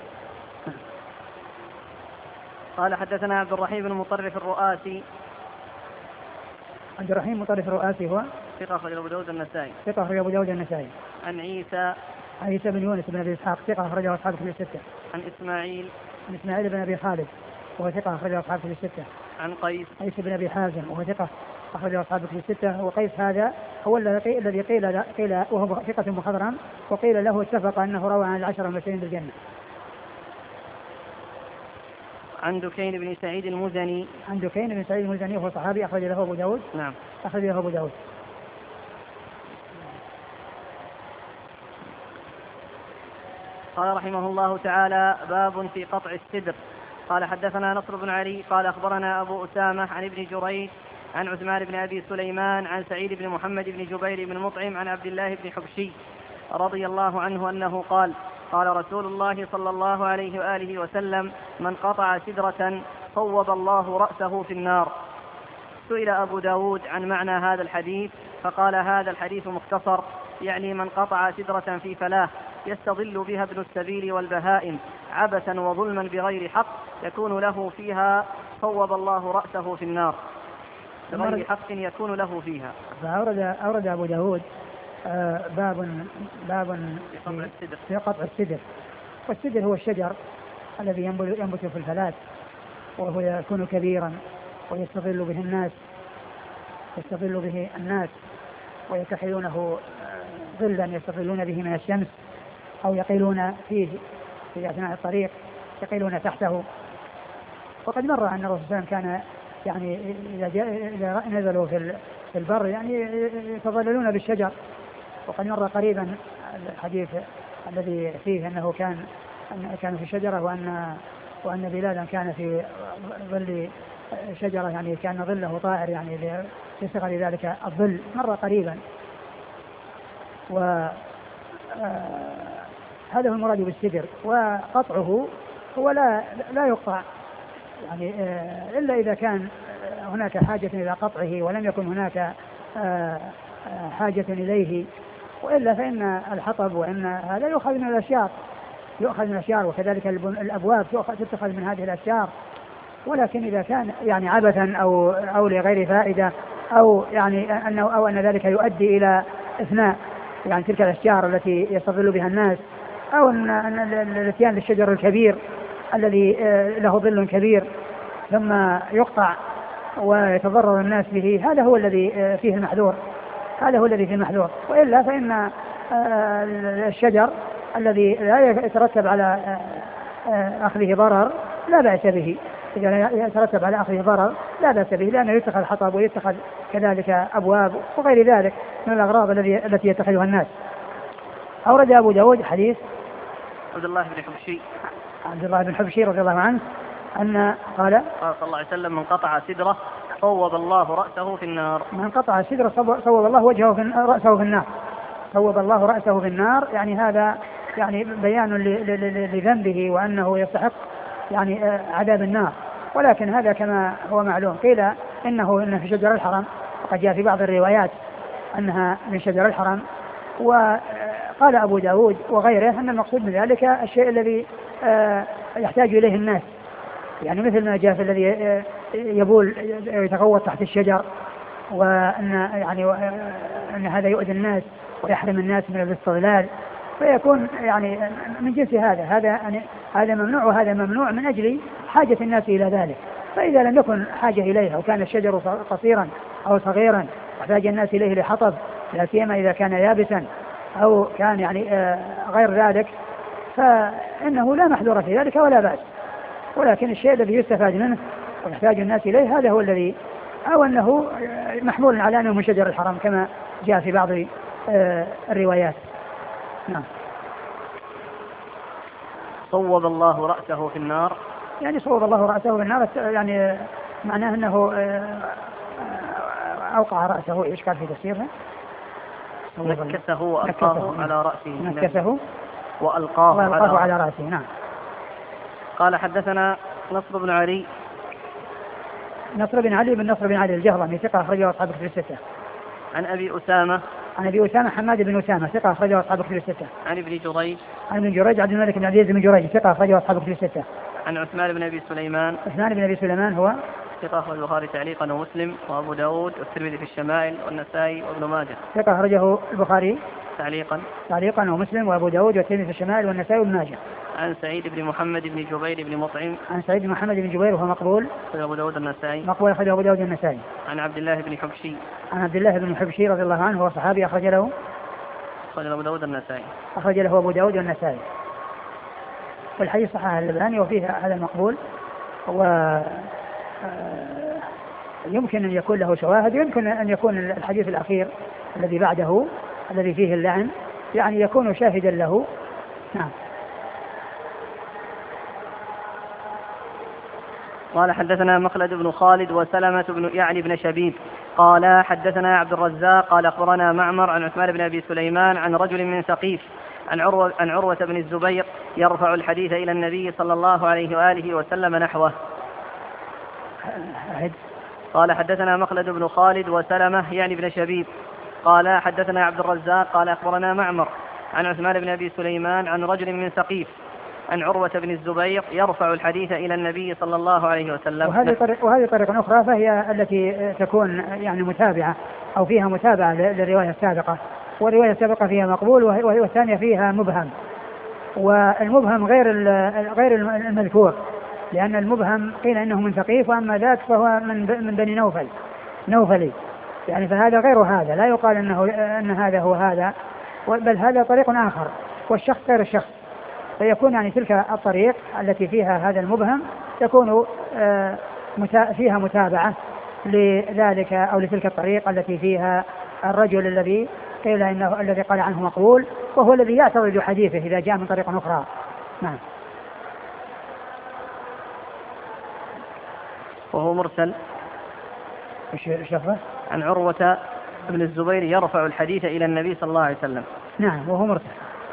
قال حدثنا عبد الرحيم بن مطرف الرؤاسي. عبد الرحيم مطرف الرؤاسي هو ثقة أخرجه أبو داود النسائي. ثقة أخرجه أبو داود النسائي. عن عيسى عيسى بن يونس بن أبي إسحاق ثقة أخرجه أصحاب كتب الستة. عن إسماعيل عن إسماعيل بن أبي خالد وهو ثقة أخرجه أصحاب كتب الستة. عن قيس قيس بن أبي حازم وهو ثقة أخرجه أصحاب كتب الستة. وقيس هذا هو الذي قيل قيل وهو ثقة مخضرم، وقيل له اتفق أنه روى عن العشرة المبشرين بالجنة. عن دكين بن سعيد المزني. عن دكين بن سعيد المزني وهو صحابي أخرج له أبو داود. نعم. أخرج له أبو داود. قال رحمه الله تعالى: باب في قطع السدر. قال حدثنا نصر بن علي قال أخبرنا أبو أسامة عن ابن جريج عن عثمان بن أبي سليمان عن سعيد بن محمد بن جبير بن مطعم عن عبد الله بن حبشي رضي الله عنه أنه قال: قال رسول الله صلى الله عليه وآله وسلم: من قطع سدرة صوب الله رأسه في النار. سئل أبو داود عن معنى هذا الحديث فقال: هذا الحديث مختصر، يعني من قطع سدرة في فلاة يستظل بها ابن السبيل والبهائم عبثا وظلما بغير حق يكون له فيها صوب الله رأسه في النار بغير حق يكون له فيها. فأورد أورد أبو داود آه باب باب في, في قطع السدر. والسدر هو الشجر الذي ينبت في الفلاة، وهو يكون كبيرا ويستظل به الناس يستظل به الناس ويتخذونه ظلا يستظلون به من الشمس، أو يقيلون فيه في أثناء الطريق يقيلون تحته. وقد مر أن الرسول صلى الله عليه وسلم كان يعني إذا نزلوا في البر يعني يتظللون بالشجر. وقد مر قريبا الحديث الذي فيه أنه كان كان في شجرة وأن وأن بلالا كان في ظل شجرة، يعني كان ظله طائر يعني لصغر ذلك الظل، مر قريبا. و هذا هو المراد بالسدر. وقطعه هو لا لا يقطع يعني إلا إذا كان هناك حاجة إلى قطعه ولم يكن هناك حاجة إليه، وإلا فإن الحطب وإن هذا يؤخذ من الأشجار يؤخذ من الأشجار وكذلك الأبواب تتخذ من هذه الأشجار. ولكن إذا كان يعني عبثا أو أو لغير فائدة أو يعني أنه أو أن ذلك يؤدي إلى إثناء يعني تلك الأشجار التي يستظل بها الناس، أو أن الاتيان للشجر الكبير الذي له ظل كبير ثم يقطع ويتضرر الناس به، هذا هو الذي فيه المحذور هذا هو الذي فيه المحذور. وإلا فإن الشجر الذي لا يترتب على أخذه ضرر لا بأس به، إذا يترتب على أخذه ضرر لا بأس به، لأنه يتخذ حطب ويتخذ كذلك أبواب وغير ذلك من الأغراض التي يتخذها الناس. أورد أبو داود حديث عبد الله بن حبشي عبد الله بن حبشي رضي الله عنه أن قال قال صلى الله عليه وسلم: من قطع سدرة صوب الله رأسه في النار. من قطع سدرة صوب الله وجهه في رأسه في النار صوب الله رأسه في النار، يعني هذا يعني بيان لذنبه وأنه يستحق يعني عذاب النار. ولكن هذا كما هو معلوم قيل إنه إنه في شجر الحرم، وقد جاء في بعض الروايات أنها من شجر الحرم. وقال أبو داود وغيره أن المقصود من ذلك الشيء الذي يحتاج إليه الناس، يعني مثل ما جاء في الذي يبول يتغوط تحت الشجر، وأن يعني أن هذا يؤذي الناس ويحرم الناس من الاستظلال، فيكون يعني من جنس هذا هذا يعني هذا ممنوع وهذا ممنوع من أجل حاجة الناس إلى ذلك. فإذا لم يكن حاجة إليه وكان الشجر قصيرا أو صغيرا واحتاج الناس إليه لحطب، لا سيما إذا كان يابسا أو كان يعني غير ذلك، فإنه لا محذور في ذلك ولا بأس. ولكن الشيء الذي يستفاد منه ويحتاج الناس إليه هذا هو الذي أو أنه محمول على أنه من شجر الحرام كما جاء في بعض الروايات. نعم. صوب الله رأسه في النار، يعني صوب الله رأسه في النار يعني معناه أنه أوقع رأسه. إشكال في تفسيرها؟ نكسه وألقاه على رأسه. نكسه وألقاه, وألقاه على رأسه. نعم. قال حدثنا نصر بن علي نصر بن علي بن نصر بن علي الجهضمي ثقة أخرجه أصحاب الكتب الستة. عن أبي أسامة عن أبي أسامة حماد بن أسامة ثقة أخرجه أصحاب الكتب الستة. عن ابن جريج عن ابن جريج عبد الملك بن عبد العزيز بن جريج ثقة أخرجه أصحاب الكتب الستة. عن عثمان بن أبي سليمان عثمان بن أبي سليمان هو ثقة أخرجه البخاري تعليقا ومسلم وأبو داود والترمذي في الشمائل والنسائي وابن ماجه. ثقة أخرجه البخاري تعليقا تعليقا ومسلم وأبو داود والترمذي في الشمائل والنسائي وابن ماجه. عن سعيد بن محمد بن جبير بن مطعم عن سعيد بن محمد بن جبير وهو مقبول أخرجه أبو داود النسائي مقبول أخرجه أبو داود النسائي. عن عبد الله بن حبشي عن عبد الله بن حبشي رضي الله عنه هو صحابي أخرج له أخرجه أبو داود النسائي أخرج له أبو داود والنسائي. والحديث صححه الألباني وفيه هذا المقبول، و يمكن أن يكون له شواهد، يمكن أن يكون الحديث الأخير الذي بعده الذي فيه اللعن يعني يكون شاهدا له. نعم. قال حدثنا مخلد بن خالد وسلمة بن يعني بن شبيب قال حدثنا عبد الرزاق قال أخبرنا معمر عن عثمان بن أبي سليمان عن رجل من ثقيف عن عروة, عن عروة بن الزبير يرفع الحديث إلى النبي صلى الله عليه وآله وسلم نحوه. قال حدثنا مخلد بن خالد وسلمة يعني بن شبيب قال حدثنا عبد الرزاق قال أخبرنا معمر عن عثمان بن أبي سليمان عن رجل من ثقيف عن عروة بن الزبير يرفع الحديث إلى النبي صلى الله عليه وسلم. وهذه طريق وهذه طريقة أخرى فهي التي تكون يعني متابعة أو فيها متابعة للرواية السابقة، والرواية السابقة فيها مقبول والثانية فيها مبهم، والمبهم غير غير المذكور، لأن المبهم قيل إنه من ثقيف وأما ذاك فهو من من بني نوفل نوفلي يعني، فهذا غير هذا، لا يقال إنه أن هذا هو هذا، بل هذا طريق آخر والشخص غير الشخص، فيكون يعني تلك الطريق التي فيها هذا المبهم تكون فيها متابعة لذلك أو لتلك الطريق التي فيها الرجل الذي قيل إنه الذي قال عنه مقبول، وهو الذي يعترض حديثه إذا جاء من طريق أخرى. نعم. وهو مرسل. ايش لفظه؟ عن عروة بن الزبير يرفع الحديث إلى النبي صلى الله عليه وسلم. نعم وهو مرسل.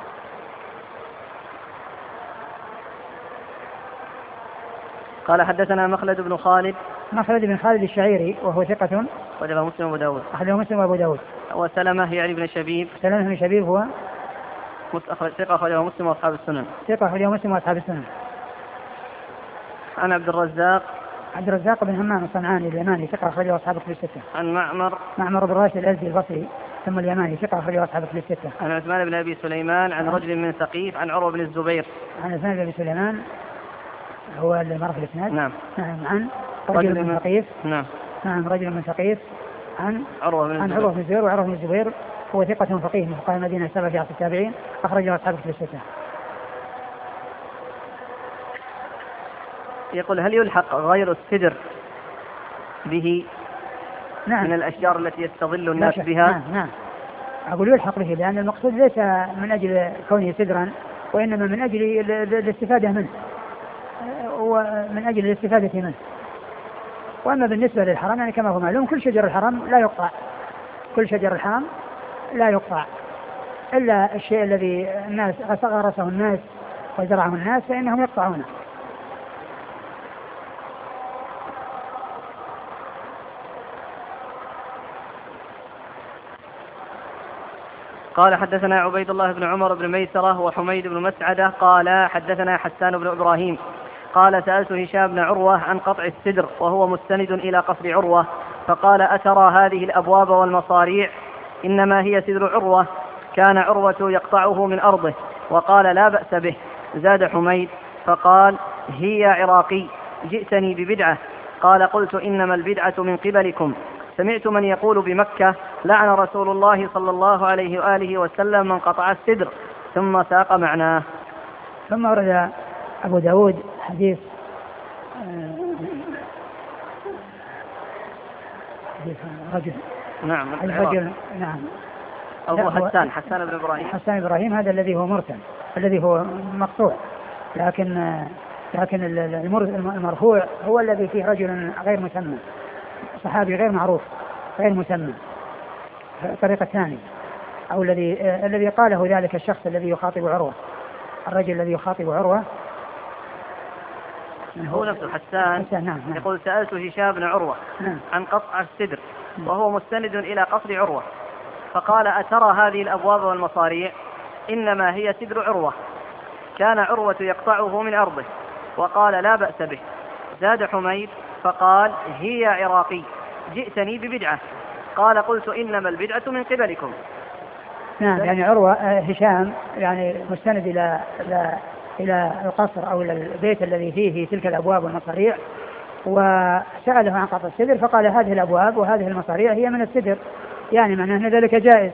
قال حدثنا مخلد بن خالد مخلد بن خالد الشعيري وهو ثقة أخرجه مسلم وأبو داود أخرجه مسلم وأبو داود. وسلمة يعني بن شبيب سلمة بن شبيب هو ثقة أخرجه مسلم وأصحاب السنن ثقة أخرجه مسلم وأصحاب السنن. عن عبد الرزاق عبد الرزاق بن همام الصنعاني اليماني ثقة أخرجه أصحاب الكتب الستة. عن معمر معمر بن راشد الأزدي البصري ثم اليماني ثقة أخرجه أصحاب الكتب الستة. عن عثمان بن أبي سليمان عن رجل من ثقيف عن عروة بن الزبير عن عثمان بن أبي سليمان هو اللي مر في الإسناد. نعم. نعم. عن رجل من ثقيف. نعم. نعم رجل من ثقيف عن عروة بن عن عروة بن الزبير، وعروة بن الزبير هو ثقة فقيه من فقهاء المدينة السبعة في عصر التابعين أخرجه أصحاب الكتب الستة. يقول هل يلحق غير السدر به؟ نعم. من الأشجار التي يستظل الناس بها؟ نعم. نعم. أقول يلحق به لأن المقصود ليس من أجل كونه سدرا، وإنما من أجل الاستفادة منه ومن أجل الاستفادة منه. وأما بالنسبة للحرام يعني كما هو معلوم كل شجر الحرام لا يقطع، كل شجر الحرام لا يقطع إلا الشيء الذي الناس غرسه الناس وزرعه الناس فإنهم يقطعونه. قال حدثنا عبيد الله بن عمر بن ميسرة وحميد بن مسعدة قال حدثنا حسان بن إبراهيم قال سألت هشام بن عروة عن قطع السدر وهو مستند إلى قصر عروة، فقال أترى هذه الأبواب والمصاريع إنما هي سدر عروة، كان عروة يقطعه من أرضه، وقال لا بأس به. زاد حميد فقال هي عراقي جئتني ببدعة، قال قلت إنما البدعة من قبلكم، سمعت من يقول بمكة لعن رسول الله صلى الله عليه وآله وسلم من قطع السدر، ثم ساق معناه. ثم ورد أبو داود حديث رجل. نعم. الرجل نعم. أبو حسان حسان بن إبراهيم. حسان إبراهيم هذا الذي هو مرسل الذي هو مقطوع، لكن لكن المرفوع هو الذي فيه رجل غير مسمى، صحابي غير معروف غير مسمى. الطريقة الثانية أو الذي الذي قاله ذلك الشخص الذي يخاطب عروة، الرجل الذي يخاطب عروة هو نفسه حسان. حسان نعم نعم. يقول سألت هشام بن عروة نعم. عن قطع السدر وهو مستند إلى قصر عروة، فقال أترى هذه الأبواب والمصاريع إنما هي سدر عروة، كان عروة يقطعه من أرضه، وقال لا بأس به. زاد حميد فقال هي عراقي جئتني ببدعة، قال قلت إنما البدعة من قبلكم. نعم يعني عروة هشام يعني مستند إلى إلى إلى القصر أو إلى البيت الذي فيه تلك الأبواب والمصاريع، وسأله عن قطع السدر فقال هذه الأبواب وهذه المصاريع هي من السدر، يعني معناه أن ذلك جائز.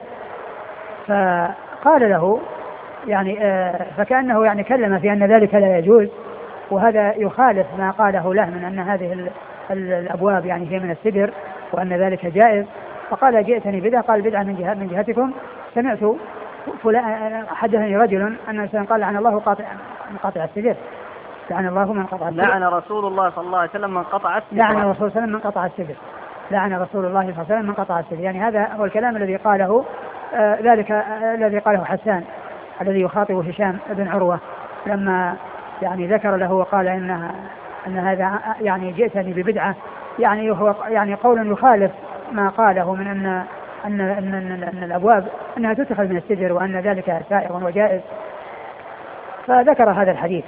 فقال له يعني فكأنه يعني كلم في أن ذلك لا يجوز، وهذا يخالف ما قاله له من أن هذه الأبواب يعني هي من السدر وأن ذلك جائز. فقال جئتني بدعة، قال بدعة من جهة من جهتكم، سمعت حدثني رجل أن الإنسان قال لعن الله قاطع من قاطع السدر، لعن الله من قطع السدر، لعن رسول الله صلى الله عليه وسلم من قطع السدر، لعن الرسول صلى الله عليه وسلم من قطع السدر، لعن رسول الله صلى الله عليه وسلم من قطع السدر. يعني هذا هو الكلام الذي قاله آه ذلك آه الذي قاله حسان الذي يخاطب هشام بن عروة لما يعني ذكر له وقال إن أن هذا يعني جئتني ببدعة، يعني هو يعني قول يخالف ما قاله من أن أن أن, أن, أن الأبواب أنها تتخذ من السدر وأن ذلك سائغ وجائز. فذكر هذا الحديث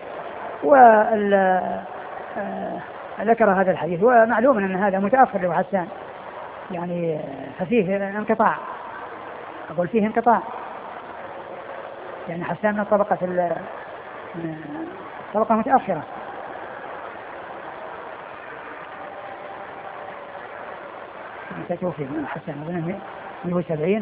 وذكر هذا الحديث ومعلوم أن هذا متأخر له حسان، يعني ففيه انقطاع، أقول فيه انقطاع، يعني حسان من طبقة طبقة متأخرة. توفي من حسان من مئة وسبعين.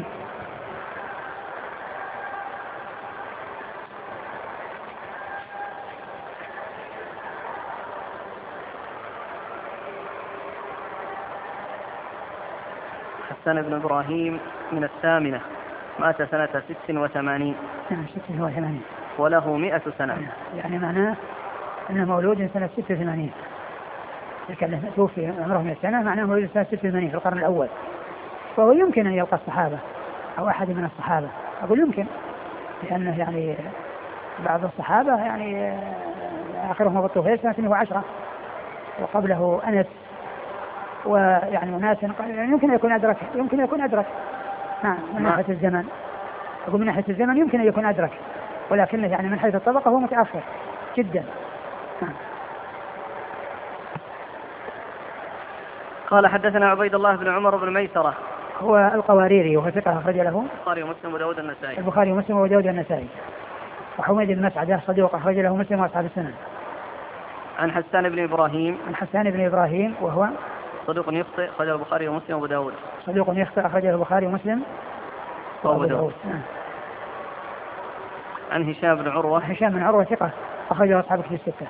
حسان بن إبراهيم من الثامنة، مات سنة ست وثمانين. نعم ست وثمانين. وله مئة سنة. يعني معناه أنه مولود سنة ست وثمانين، لكن توفي عمره مئة سنة معناه مولود سنة ست وثمانين في القرن الأول، فهو يمكن أن يلقى الصحابة أو أحد من الصحابة، أقول يمكن، لأنه يعني بعض الصحابة يعني آخرهم أبو الطفيل سنة مئة وعشرة وقبله أنس، ويعني ناس يعني يمكن يكون أدرك يمكن يكون أدرك نعم من ناحية الزمن، أقول من ناحية الزمن يمكن أن يكون أدرك، ولكنه يعني من حيث الطبقة هو متأخر جدا. نعم. قال حدثنا عبيد الله بن عمر بن ميسرة هو القواريري وهو ثقة أخرج له البخاري ومسلم وداود النسائي. البخاري ومسلم وداود النسائي. وحميد بن مسعدة صدوق أخرج له مسلم وأصحاب السنن. عن حسان بن إبراهيم عن حسان بن إبراهيم وهو صدوق يخطئ أخرجه البخاري ومسلم وأبو داود. صدوق يخطئ أخرجه البخاري ومسلم وأبو داود. عن هشام بن عروة هشام بن عروة ثقة أخرجه أصحاب الكتب الستة.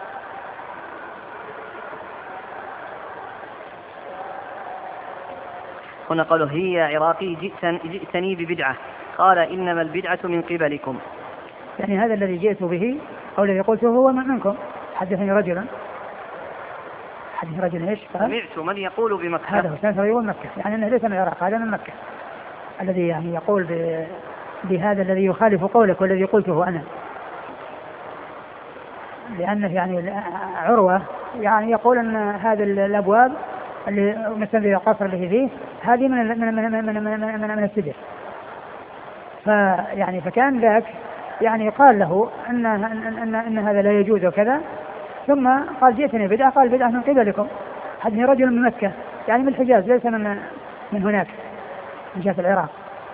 هنا قالوا هي عراقي جئتن جئتني ببدعة، قال إنما البدعة من قبلكم، يعني هذا الذي جئت به أو الذي قلته هو منكم. حدثني رجلا حدث رجل ايش قال؟ سمعت من يقول بمكة، هذا هو سمعت رجل مكة، يعني أنه ليس من العراق، هذا من مكة الذي يعني يقول ب... بهذا الذي يخالف قولك والذي قلته أنا، لأنه يعني عروة يعني يقول أن هذه الأبواب اللي مستند إلى القصر اللي فيه هذه من من من من من, من, من, من السدر. فيعني فكان ذاك يعني قال له أن أن, أن, أن هذا لا يجوز وكذا، ثم قال جئتني بدعة، قال بدعة من قبلكم. حدني رجل من مكة يعني من الحجاز ليس من من هناك من جهة العراق.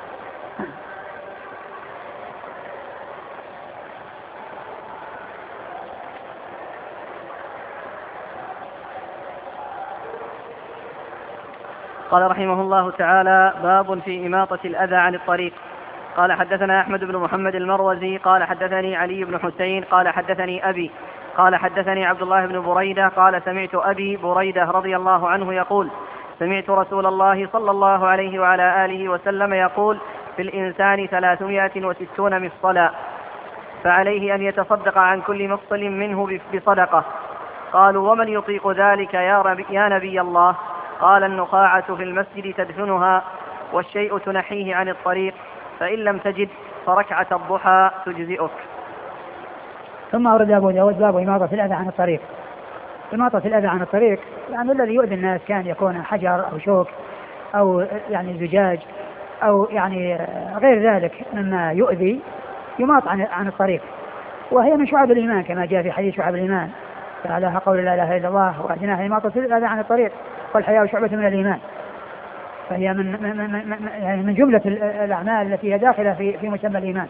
قال رحمه الله تعالى: باب في إماطة الأذى عن الطريق. قال حدثنا أحمد بن محمد المروزي قال حدثني علي بن حسين قال حدثني أبي قال حدثني عبد الله بن بريدة قال سمعت أبي بريدة رضي الله عنه يقول: سمعت رسول الله صلى الله عليه وعلى آله وسلم يقول: في الإنسان ثلاثمائة وستون مفصلا، فعليه أن يتصدق عن كل مفصل منه بصدقة. قالوا: ومن يطيق ذلك يا نبي الله؟ قال: النخاعة في المسجد تدفنها، والشيء تنحيه عن الطريق، فإن لم تجد فركعة الضحى تجزئك. ثم أورد أبو داود باب إماطة الأذى عن الطريق. إماطة الأذى عن الطريق يعني الذي يؤذي الناس، كان يكون حجر أو شوك أو يعني زجاج أو يعني غير ذلك مما يؤذي، يماط عن عن الطريق. وهي من شعب الإيمان كما جاء في حديث شعب الإيمان: فعلاها قول لا إله إلا الله وأدناها إماطة الأذى عن الطريق والحياء شعبة من الإيمان. فهي من من من, يعني من جملة الأعمال التي هي داخلة في في مسمى الإيمان.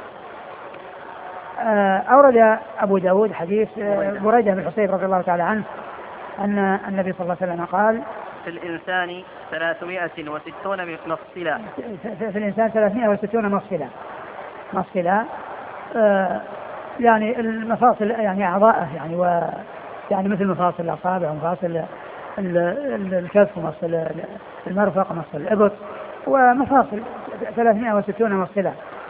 أورد أبو داود حديث بريدة بن الحصيب رضي الله تعالى عنه أن النبي صلى الله عليه وسلم قال: في الإنسان ثلاثمائة وستون مفصلا. في الإنسان ثلاثمائة وستون مفصلا. مفصلا آه يعني المفاصل، يعني أعضاءه، يعني و يعني مثل مفاصل الأصابع ومفاصل الكف ومفصل المرفق ومفصل الإبط ومفاصل ثلاثمائة وستون مفصلا.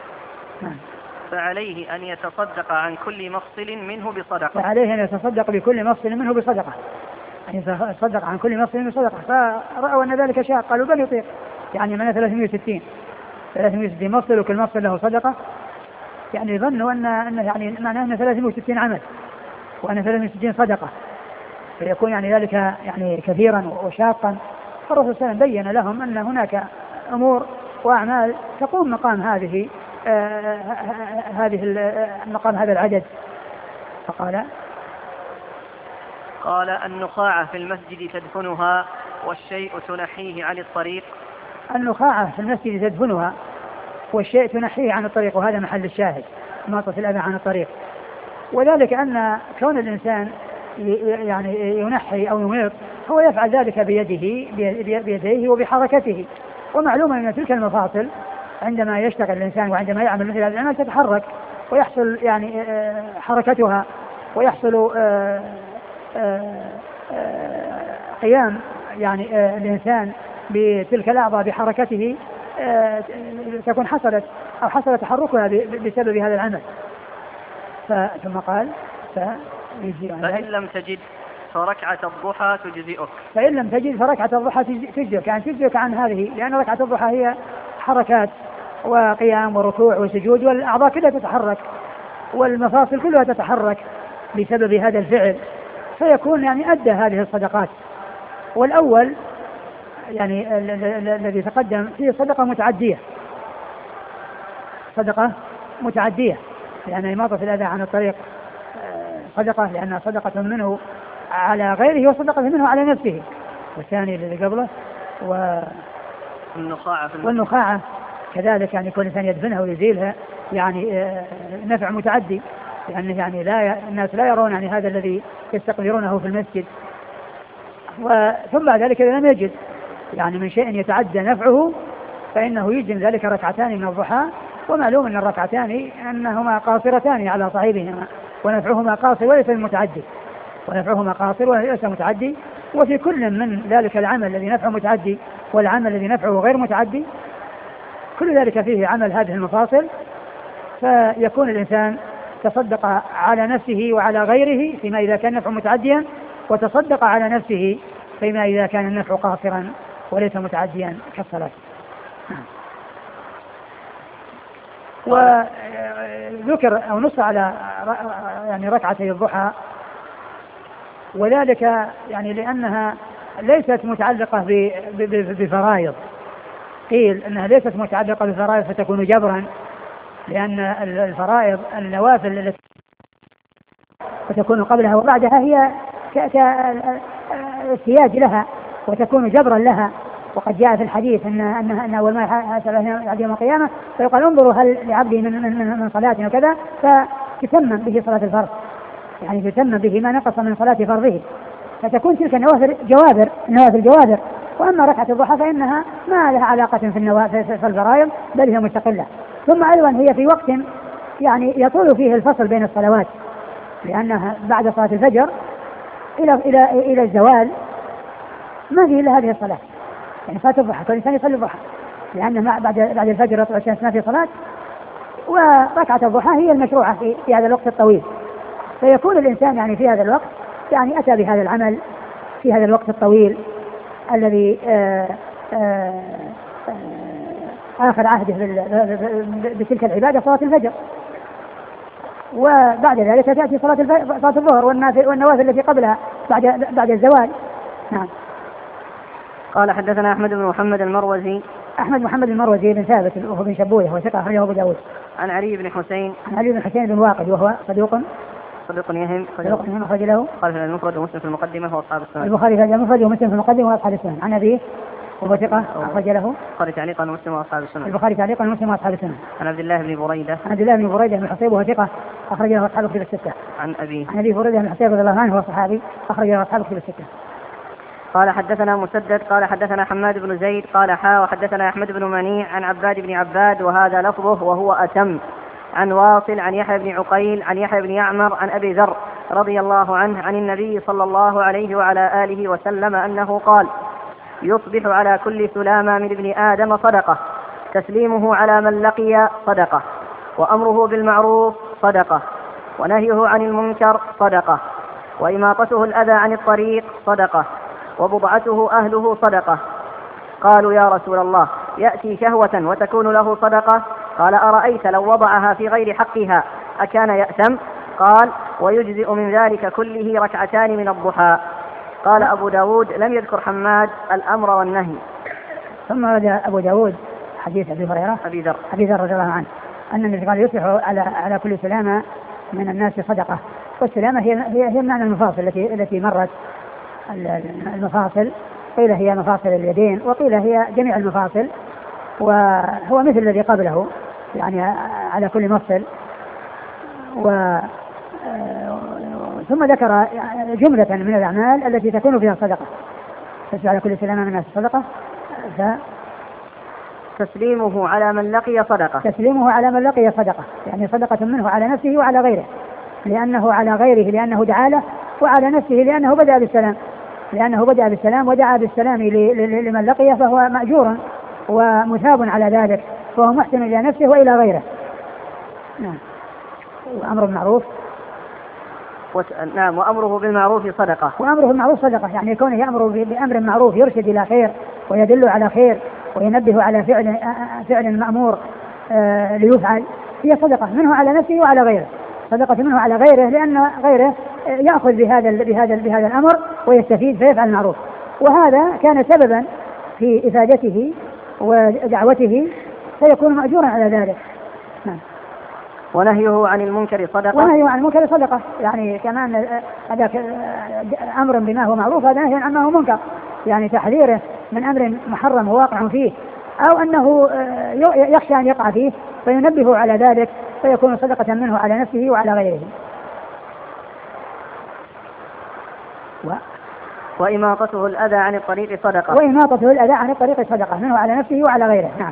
فعليه أن يتصدق عن كل مفصل منه بصدقة. فعليه أن يتصدق بكل مفصل منه بصدقة، يعني يتصدق عن كل مفصل بصدقة. فرأوا أن ذلك شاق، قالوا بل يطيق، يعني من ثلاثمائة وستين ثلاثمائة وستين مفصل وكل مفصل له صدقة، يعني ظنوا أن أن يعني معناه أن ثلاثمائة وستين عمل وأن ثلاثمائة وستين صدقة، فيكون يعني ذلك يعني كثيرا وشاقا. فالرسول صلى الله عليه وسلم بين لهم أن هناك أمور وأعمال تقوم مقام هذه آه هذه المقام هذا العدد. فقال قال: النخاعة في المسجد تدفنها، والشيء تنحيه عن الطريق. النخاعة في المسجد تدفنها، والشيء تنحيه عن الطريق، وهذا محل الشاهد، إماطة الأذى عن الطريق. وذلك أن كون الإنسان يعني ينحي أو يميط هو يفعل ذلك بيده بيديه وبحركته. ومعلوم أن تلك المفاصل عندما يشتغل الإنسان وعندما يعمل مثل هذا العمل تتحرك ويحصل يعني حركتها، ويحصل قيام يعني الإنسان بتلك الأعضاء بحركته، تكون حصلت أو حصل تحركها بسبب هذا العمل. ثم قال: فإن لم تجد فركعة الضحى تجزئك. فإن لم تجد فركعة الضحى تجزئك، يعني تجزئك عن هذه، لأن ركعة الضحى هي حركات وقيام وركوع وسجود، والأعضاء كلها تتحرك والمفاصل كلها تتحرك بسبب هذا الفعل، فيكون يعني أدى هذه الصدقات. والأول يعني الذي تقدم فيه صدقة متعدية، صدقة متعدية لأن إماطة الأذى عن الطريق صدقة، لأنها صدقة منه على غيره وصدقة منه على نفسه. والثاني الذي قبله و... والنخاعة, والنخاعة كذلك، يعني كل إنسان يدفنها ويزيلها، يعني نفع متعدي، لأنه يعني لا ي... الناس لا يرون يعني هذا الذي يستقبلونه في المسجد. ثم بعد ذلك إذا لم يجد يعني من شيء يتعدى نفعه فإنه يجزم ذلك ركعتان من الضحى. ومعلوم أن الركعتان أنهما قاصرتان على صاحبهما، ونفعهما قاصر وليس متعدي، ونفعهما قاصر وليس متعدي. وفي كل من ذلك العمل الذي نفعه متعدي والعمل الذي نفعه غير متعدي، كل ذلك فيه عمل هذه المفاصل، فيكون الإنسان تصدق على نفسه وعلى غيره فيما إذا كان نفعه متعديا، وتصدق على نفسه فيما إذا كان النفع قاصرا وليس متعديا كالصلاة. وذكر أو نص على يعني ركعتي الضحى، وذلك يعني لأنها ليست متعلقة بفرائض. قيل أنها ليست متعلقة بفرائض فتكون جبرا، لأن الفرائض النوافل التي فتكون قبلها وبعدها هي كاحتياج لها وتكون جبرا لها. وقد جاء في الحديث أن أن أن أول ما يحاسب يوم القيامة فيقال: انظروا هل لعبدي من من من صلاة وكذا، فتتمم به صلاة الفرض، يعني تتمم به ما نقص من صلاة فرضه، فتكون تلك النوافل جوابر، النوافل جوابر. وأما ركعة الضحى فإنها ما لها علاقة في النوافل في الفرائض، بل هي مستقلة. ثم أيضا هي في وقت يعني يطول فيه الفصل بين الصلوات، لأنها بعد صلاة الفجر إلى إلى إلى الزوال ما فيه إلا هذه الصلاة، يعني صلاة الضحى كل إنسان يصلي الضحى، لأن بعد بعد الفجر يطلع الشمس ما في صلاة، وركعة الضحى هي المشروعة في, في هذا الوقت الطويل. فيكون الإنسان يعني في هذا الوقت يعني أتى بهذا العمل في هذا الوقت الطويل الذي آآ آآ آخر عهده بتلك العبادة صلاة الفجر. وبعد ذلك تأتي صلاة صلاة الظهر والنوافل التي قبلها بعد بعد الزوال. نعم. قال حدثنا أحمد بن محمد المروزي. أحمد محمد المروزي بن ثابت وهو بن شبويه وثقة أخرجه أبو داود. عن علي بن حسين. عن علي بن حسين بن واقد وهو صدوق صدوق يهم. صدوق يهم أخرج له. قال في المفرد ومسلم في المقدمة وأصحاب السنن. البخاري في المفرد ومسلم في المقدمة وأصحاب السنن. عن أبيه وهو ثقة أخرج له. البخاري تعليقا ومسلم وأصحاب السنن. البخاري تعليقا ومسلم وأصحاب السنن. عن عبد الله بن بريدة. عن عبد الله بن بريدة بن الحصيب وهو ثقة أخرج له أصحاب الكتب الستة. عن أبي. عن أبي بريدة بن الحصيب رضي الله عنه وهو صحابي أخرج له أصحاب الكتب الستة. قال حدثنا مسدد قال حدثنا حماد بن زيد قال حا وحدثنا أحمد بن منيع عن عباد بن عباد وهذا لفظه وهو أتم. عن واصل عن يحيى بن عقيل عن يحيى بن يعمر عن أبي ذر رضي الله عنه عن النبي صلى الله عليه وعلى آله وسلم أنه قال: يصبح على كل سلامة من ابن آدم صدقة، تسليمه على من لقي صدقة، وأمره بالمعروف صدقة، ونهيه عن المنكر صدقة، وإماطته الأذى عن الطريق صدقة، وبضعته أهله صدقة. قالوا: يا رسول الله، يأتي شهوة وتكون له صدقة؟ قال: أرأيت لو وضعها في غير حقها أكان يأثم؟ قال: ويجزئ من ذلك كله ركعتان من الضحى. قال أبو داود: لم يذكر حماد الأمر والنهي. ثم ورد أبو داود حديث أبي هريرة أبي ذر أبي ذر رضي الله عنه أن النبي قال: يصبح على على كل سلامة من الناس صدقة. والسلامة هي هي هي معنى المفاصل التي التي مرت المفاصل، قيل هي مفاصل اليدين وقيل هي جميع المفاصل، وهو مثل الذي قبله يعني على كل مفصل. و ثم ذكر جملة من الأعمال التي تكون فيها صدقة. تسبح على كل سلامة من الناس صدقة. ف تسليمه على من لقي صدقة. تسليمه على من لقي صدقة، يعني صدقة منه على نفسه وعلى غيره، لأنه على غيره لأنه دعا له، وعلى نفسه لأنه بدأ بالسلام لأنه بدأ بالسلام ودعا بالسلام لمن لقيه، فهو مأجور ومثاب على ذلك، فهو محسن إلى نفسه وإلى غيره. نعم. وأمر بالمعروف. نعم. وأمره بالمعروف صدقة. وأمره بالمعروف صدقة، يعني كونه يأمر بأمر معروف يرشد إلى خير ويدل على خير وينبه على فعل فعل مأمور آه ليفعل، هي صدقة منه على نفسه وعلى غيره. صدقة منه على غيره لأن غيره يأخذ بهذا بهذا بهذا الأمر ويستفيد فيفعل المعروف، وهذا كان سببا في إفادته ودعوته، فيكون مأجورا على ذلك. نعم. ونهيه عن المنكر صدقة. ونهيه عن المنكر صدقة، يعني كمان هذاك أمر بما هو معروف، هذا نهي عما هو منكر، يعني تحذيره من أمر محرم واقع فيه، أو أنه يخشى أن يقع فيه فينبه على ذلك، فيكون صدقة منه على نفسه وعلى غيره. و... وإماطته الأذى عن الطريق صدقة. وإماطته الأذى عن الطريق صدقة منه على نفسه وعلى غيره. نعم.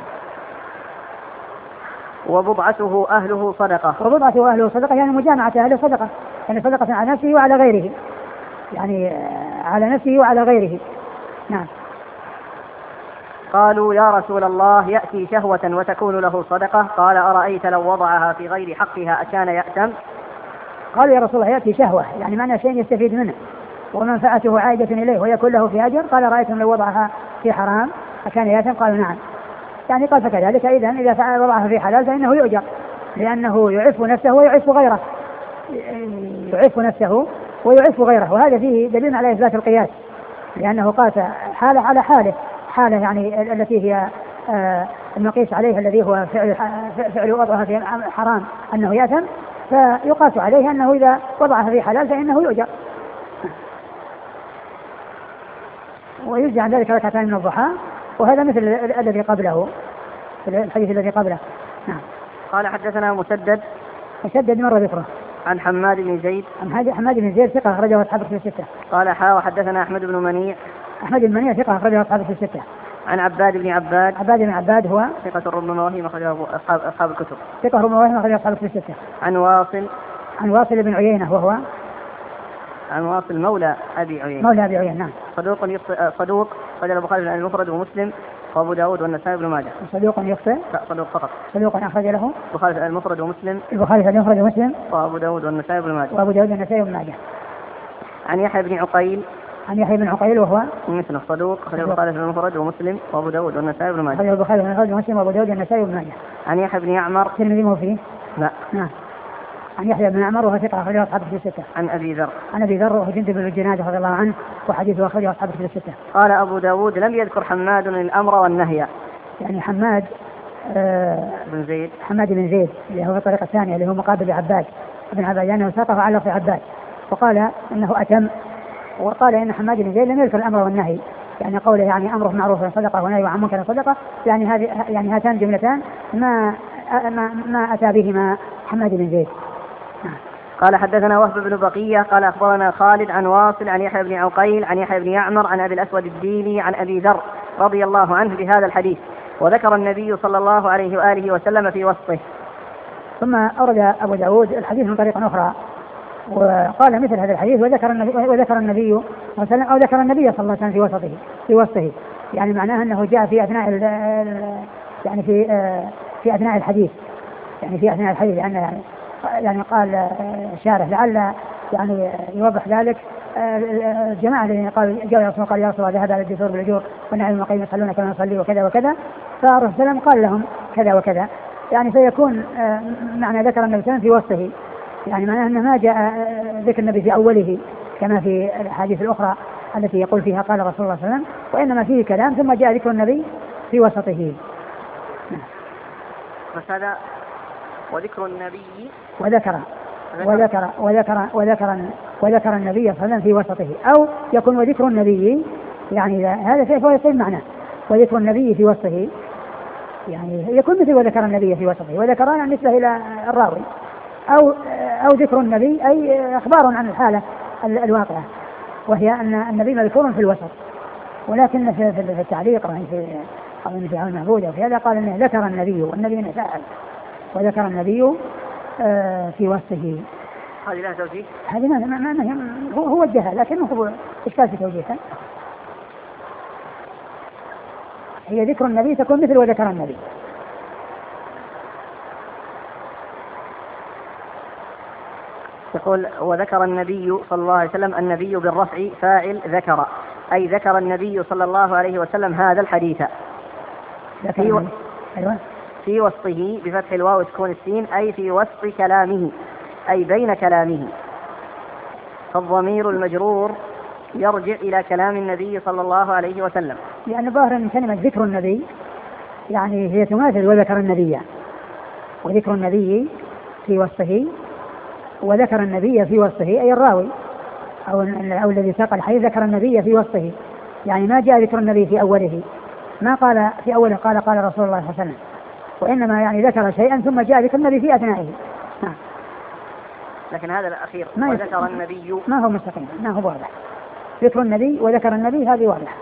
وبضعته أهله صدقة. وبضعته أهله صدقة، يعني مجامعة أهله صدقة، يعني صدقة على نفسه وعلى غيره، يعني على نفسه وعلى غيره. نعم. قالوا: يا رسول الله، يأتي شهوة وتكون له صدقة؟ قال: أرأيت لو وضعها في غير حقها أكان يأثم؟ قال: يا رسول الله، يأتي شهوة يعني معنى شيء يستفيد منه ومنفعته عائدة إليه ويكون له في أجر. قال: رأيتم لو وضعها في حرام أكان يأثم؟ قالوا: نعم. يعني قال: فكذلك إذن إذا فعل وضعها في حلال فإنه يؤجر، لأنه يعف نفسه ويعف غيره، يعف نفسه ويعف غيره، وهذا فيه دليل على إثبات القياس، لأنه قاس حالة على حاله، حالة يعني التي هي آه المقيس عليه الذي هو فعل, فعل وضعها في حرام أنه يأثم، فيقاس عليه أنه إذا وضعها في حلال فإنه يؤجر. ويجزي عن ذلك ركعتان من الضحى، وهذا مثل الذي قبله، الحديث الذي قبله. نعم. قال: حدثنا مسدد. مسدد مر ذكره. عن حماد بن زيد. عن حماد بن زيد ثقة أخرجه أصحاب الكتب الستة. قال: حا وحدثنا أحمد بن منيع. أحمد بن منيع ثقة أخرجه أصحاب الكتب الستة. عن عباد بن عباد. عباد بن عباد هو ثقة ربما وهم أخرجه أصحاب أصحاب الكتب. ثقة ربما وهم أخرجه أصحاب الكتب الستة. عن واصل. عن واصل بن عيينة وهو عن واصل مولى أبي عيينة مولى أبي عيينة. نعم. صدوق يخطئ صدوق خرج البخاري في المفرد ومسلم وأبو داود والنسائي بن ماجه. صدوق يخطئ. صدوق فقط. صدوق أخرج له البخاري في المفرد ومسلم. البخاري في المفرد ومسلم. وأبو داود والنسائي بن ماجه. وأبو داود والنسائي بن ماجه. عن يحيى بن عقيل. عن يحيى بن عقيل وهو مثله صدوق خرج البخاري في المفرد ومسلم وأبو داود والنسائي بن ماجه. خرج البخاري في المفرد ومسلم وأبو داود والنسائي بن ماجه. عن يحيى بن يعمر. الترمذي مو فيه؟ لا. نعم. عن يحيى بن يعمر وهو ثقة أخرجه أصحاب الكتب الستة. عن أبي ذر. عن أبي ذر وهو جندب بن الجنادة رضي الله عنه وحديثه أخرجه أصحاب الكتب الستة. قال أبو داود لم يذكر حماد الأمر والنهي. يعني حماد آه بن زيد. حماد بن زيد اللي هو في الطريقة الثانية اللي هو مقابل عباد ابن عباد لأنه ساقه على في عباد وقال إنه أتم، وقال إن حماد بن زيد لم يذكر الأمر والنهي، يعني قوله يعني أمره معروف صدقة ونهي عن منكر صدقة، يعني هذه يعني هاتان جملتان ما ما, ما أتى بهما حماد بن زيد. قال حدثنا وهب بن بقية قال أخبرنا خالد عن واصل عن يحيى بن عقيل عن يحيى بن يعمر عن أبي الأسود الديلي عن أبي ذر رضي الله عنه بهذا الحديث، وذكر النبي صلى الله عليه وآله وسلم في وسطه. ثم أورد أبو داود الحديث من طريق أخرى وقال مثل هذا الحديث وذكر النبي وذكر النبي أو ذكر النبي صلى الله عليه وسلم في وسطه في وسطه يعني معناه أنه جاء في أثناء يعني في في أثناء الحديث يعني في أثناء الحديث يعني يعني, يعني قال شارح لعل يعني يوضح ذلك الجماعة الذين قالوا جاء يا رسول قال يا رسول الله ذهب على الدثور بالأجور والنعيم المقيم يصلون كما نصلي وكذا وكذا، فالرسول صلى الله عليه وسلم قال لهم كذا وكذا، يعني فيكون معنى ذكر النبي صلى الله عليه وسلم في وسطه، يعني معناه أنه ما جاء ذكر النبي في أوله كما في الحديث الأخرى التي يقول فيها قال رسول الله صلى الله عليه وسلم، وإنما فيه كلام ثم جاء ذكر النبي في وسطه. بس هذا وذكر النبي وذكر وذكر وذكر وذكر وذكر النبي صلى الله عليه وسلم في وسطه، أو يكون وذكر النبي يعني هذا فهو يصير معناه وذكر النبي في وسطه، يعني يكون مثل وذكر النبي في وسطه، وذكران نسبة إلى الراوي، أو أو ذكر النبي أي إخبار عن الحالة الواقعة، وهي أن النبي مذكور في الوسط، ولكن في التعليق في أو في عون المعبود أو في هذا قال إنه ذكر النبي والنبي فاعل وذكر النبي في وسطه. هذه لها توجيه؟ هذه ما ما ما هو هو الجهل، لكنه هو إشكال في توجيهها. هي ذكر النبي تكون مثل وذكر النبي. يقول وذكر النبي صلى الله عليه وسلم النبي بالرفع فاعل ذكر، أي ذكر النبي صلى الله عليه وسلم هذا الحديث في, و... أيوة. في وسطه بفتح الواو وسكون السين، أي في وسط كلامه أي بين كلامه، فالضمير المجرور يرجع إلى كلام النبي صلى الله عليه وسلم، لأن ظاهر من كلمة ذكر النبي يعني هي تماثل وذكر النبي، وذكر النبي في وسطه وذكر النبي في وسطه أي الراوي أو, أو الذي ساق الحديث ذكر النبي في وسطه، يعني ما جاء ذكر النبي في أوله، ما قال في أوله قال قال رسول الله صلى الله عليه وسلم، وإنما يعني ذكر شيئا ثم جاء ذكر النبي في أثنائه. نعم. لكن هذا الأخير وذكر النبي ما هو مستقيم، ما هو واضح، ذكر النبي وذكر النبي هذه واضح.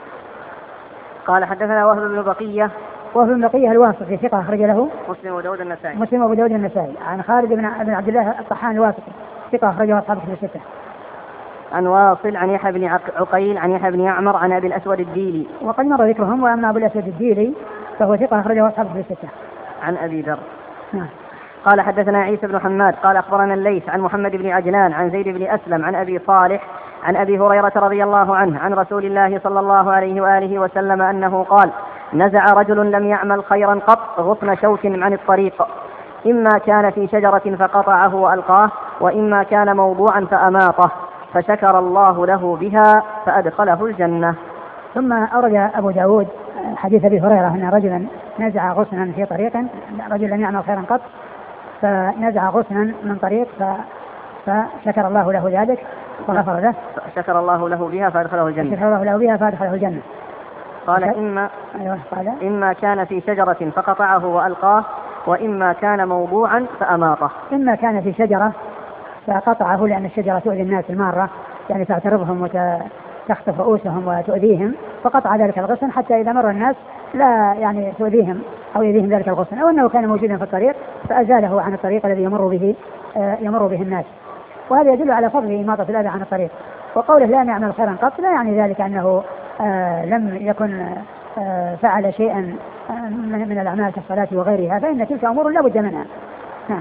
قال حدثنا وهب بن بقية وهب بن بقية الواسطي ثقة أخرج له مسلم وأبو داود النسائي مسلم وأبو داود النسائي عن خالد بن عبد الله الطحان الواسطي ثقة أخرجه أصحاب الكتب الستة. عن واصل عن يحيى بن عقيل عن يحيى بن يعمر عن أبي الأسود الديلي وقد مر ذكرهم، وأما أبو الأسود الديلي فهو ثقة أخرجه أصحاب الكتب الستة. عن أبي ذر. نعم. قال حدثنا عيسى بن حماد قال أخبرنا الليث عن محمد بن عجلان عن زيد بن أسلم عن أبي صالح عن أبي هريرة رضي الله عنه عن رسول الله صلى الله عليه وآله وسلم أنه قال نزع رجل لم يعمل خيرا قط غصن شوك عن الطريق، إما كان في شجرة فقطعه وألقاه، وإما كان موضوعا فأماطه، فشكر الله له بها فأدخله الجنة. ثم أورد أبو داود حديث أبي هريرة أن رجلا نزع غصنا في طريق، رجل لم يعمل خيرا قط فنزع غصنا من طريق فشكر الله له ذلك وغفر له، شكر الله له بها فأدخله الجنة. شكر الله له بها فأدخله الجنة. قال إما, أيوة قال إما كان في شجرة فقطعه وألقاه، وإما كان موضوعا فأماطه. إما كان في شجرة فقطعه لأن الشجرة تؤذي الناس المارة، يعني تعترضهم وتخطف رؤوسهم وتؤذيهم، فقطع ذلك الغصن حتى إذا مر الناس لا يعني تؤذيهم أو يؤذيهم ذلك الغصن، أو أنه كان موجودا في الطريق فأزاله عن الطريق الذي يمر به يمر به الناس. وهذا يدل على فضل إماطة الأذى عن الطريق. وقوله لا يعمل خيرا قط لا يعني ذلك أنه آه لم يكن آه فعل شيئا آه من الأعمال كالصلاة وغيرها، فإن تلك أمور لا بد منها. نعم.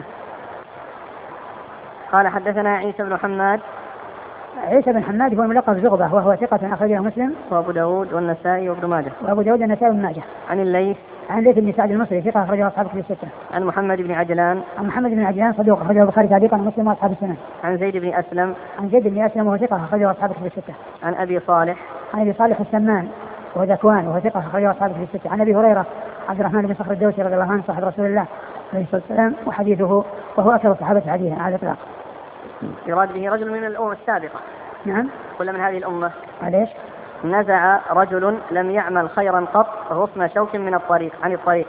قال حدثنا عيسى بن حماد. عيسى بن حماد هو الملقب زغبة وهو ثقة أخرجه مسلم وأبو داود والنسائي وابن ماجه. وأبو داود والنسائي وابن ماجه. عن الليث. عن الليث بن سعد المصري ثقة أخرجه أصحاب الكتب الستة. عن محمد بن عجلان. عن محمد بن عجلان صدوق أخرجه البخاري تعليقا ومسلم وأصحاب السنن. عن زيد بن أسلم. عن زيد بن أسلم وهو ثقة أخرجه أصحاب الكتب الستة. عن أبي صالح. عن أبي صالح السمان وهو ذكوان وهو ثقة أخرجه أصحاب الكتب الستة. عن أبي هريرة عبد الرحمن بن صخر الدوسي رضي الله عنه صاحب رسول الله عليه الصلاة والسلام وحديثه وهو أكثر الصحابة حديثا على الإطلاق. يراد به رجل من الأمم السابقة. نعم. كل من هذه الأمة. ليش؟ نزع رجل لم يعمل خيرا قط غصن شوك من الطريق عن الطريق.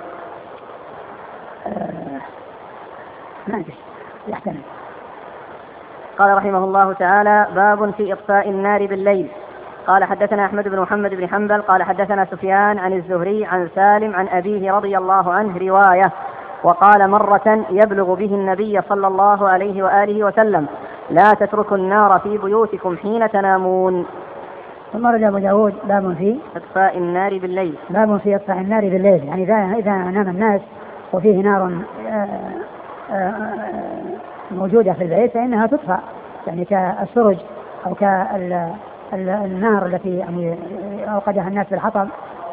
آه ما أدري يحتمل. قال رحمه الله تعالى باب في إطفاء النار بالليل. قال حدثنا أحمد بن محمد بن حنبل قال حدثنا سفيان عن الزهري عن سالم عن أبيه رضي الله عنه رواية وقال مرة يبلغ به النبي صلى الله عليه وآله وسلم لا تتركوا النار في بيوتكم حين تنامون. ثم رجع أبو داود باب في إطفاء النار بالليل. باب في إطفاء النار بالليل يعني إذا إذا نام الناس وفيه نار موجودة في البيت فإنها تطفأ يعني كالسرج أو كالنار التي يعني أوقدها الناس بالحطب.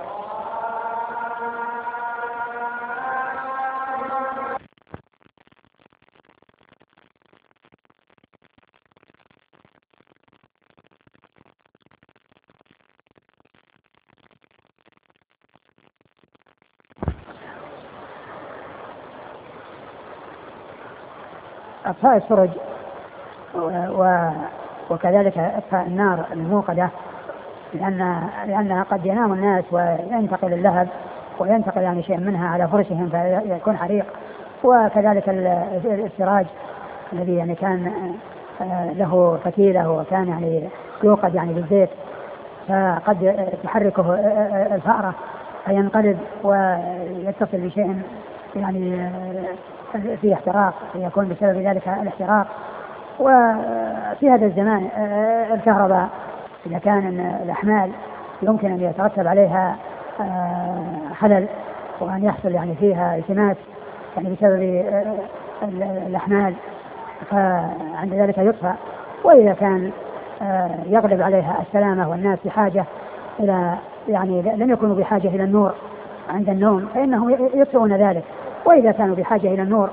إطفاء السرج و... وكذلك إطفاء النار الموقدة لأن لأنها قد ينام الناس وينتقل اللهب وينتقل يعني شيء منها على فرشهم فيكون حريق. وكذلك السراج الذي يعني كان له فتيلة وكان يعني يوقد يعني بالزيت فقد تحركه الفأرة فينقلب ويتصل بشيء يعني فيه احتراق يكون بسبب ذلك الاحتراق. وفي هذا الزمان الكهرباء إذا كان الأحمال يمكن أن يترتب عليها خلل وأن يحصل يعني فيها التماس يعني بسبب الأحمال فعند ذلك يطفأ. وإذا كان يغلب عليها السلامة والناس بحاجة إلى يعني لم يكونوا بحاجة إلى النور عند النوم فإنهم يطفئون ذلك. وإذا كانوا بحاجة إلى النور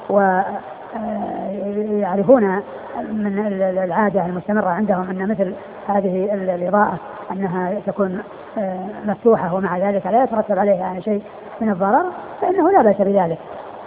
ويعرفون من العادة المستمرة عندهم أن مثل هذه الإضاءة أنها تكون مفتوحة ومع ذلك لا يترتب عليها شيء من الضرر فإنه لا بأس بذلك.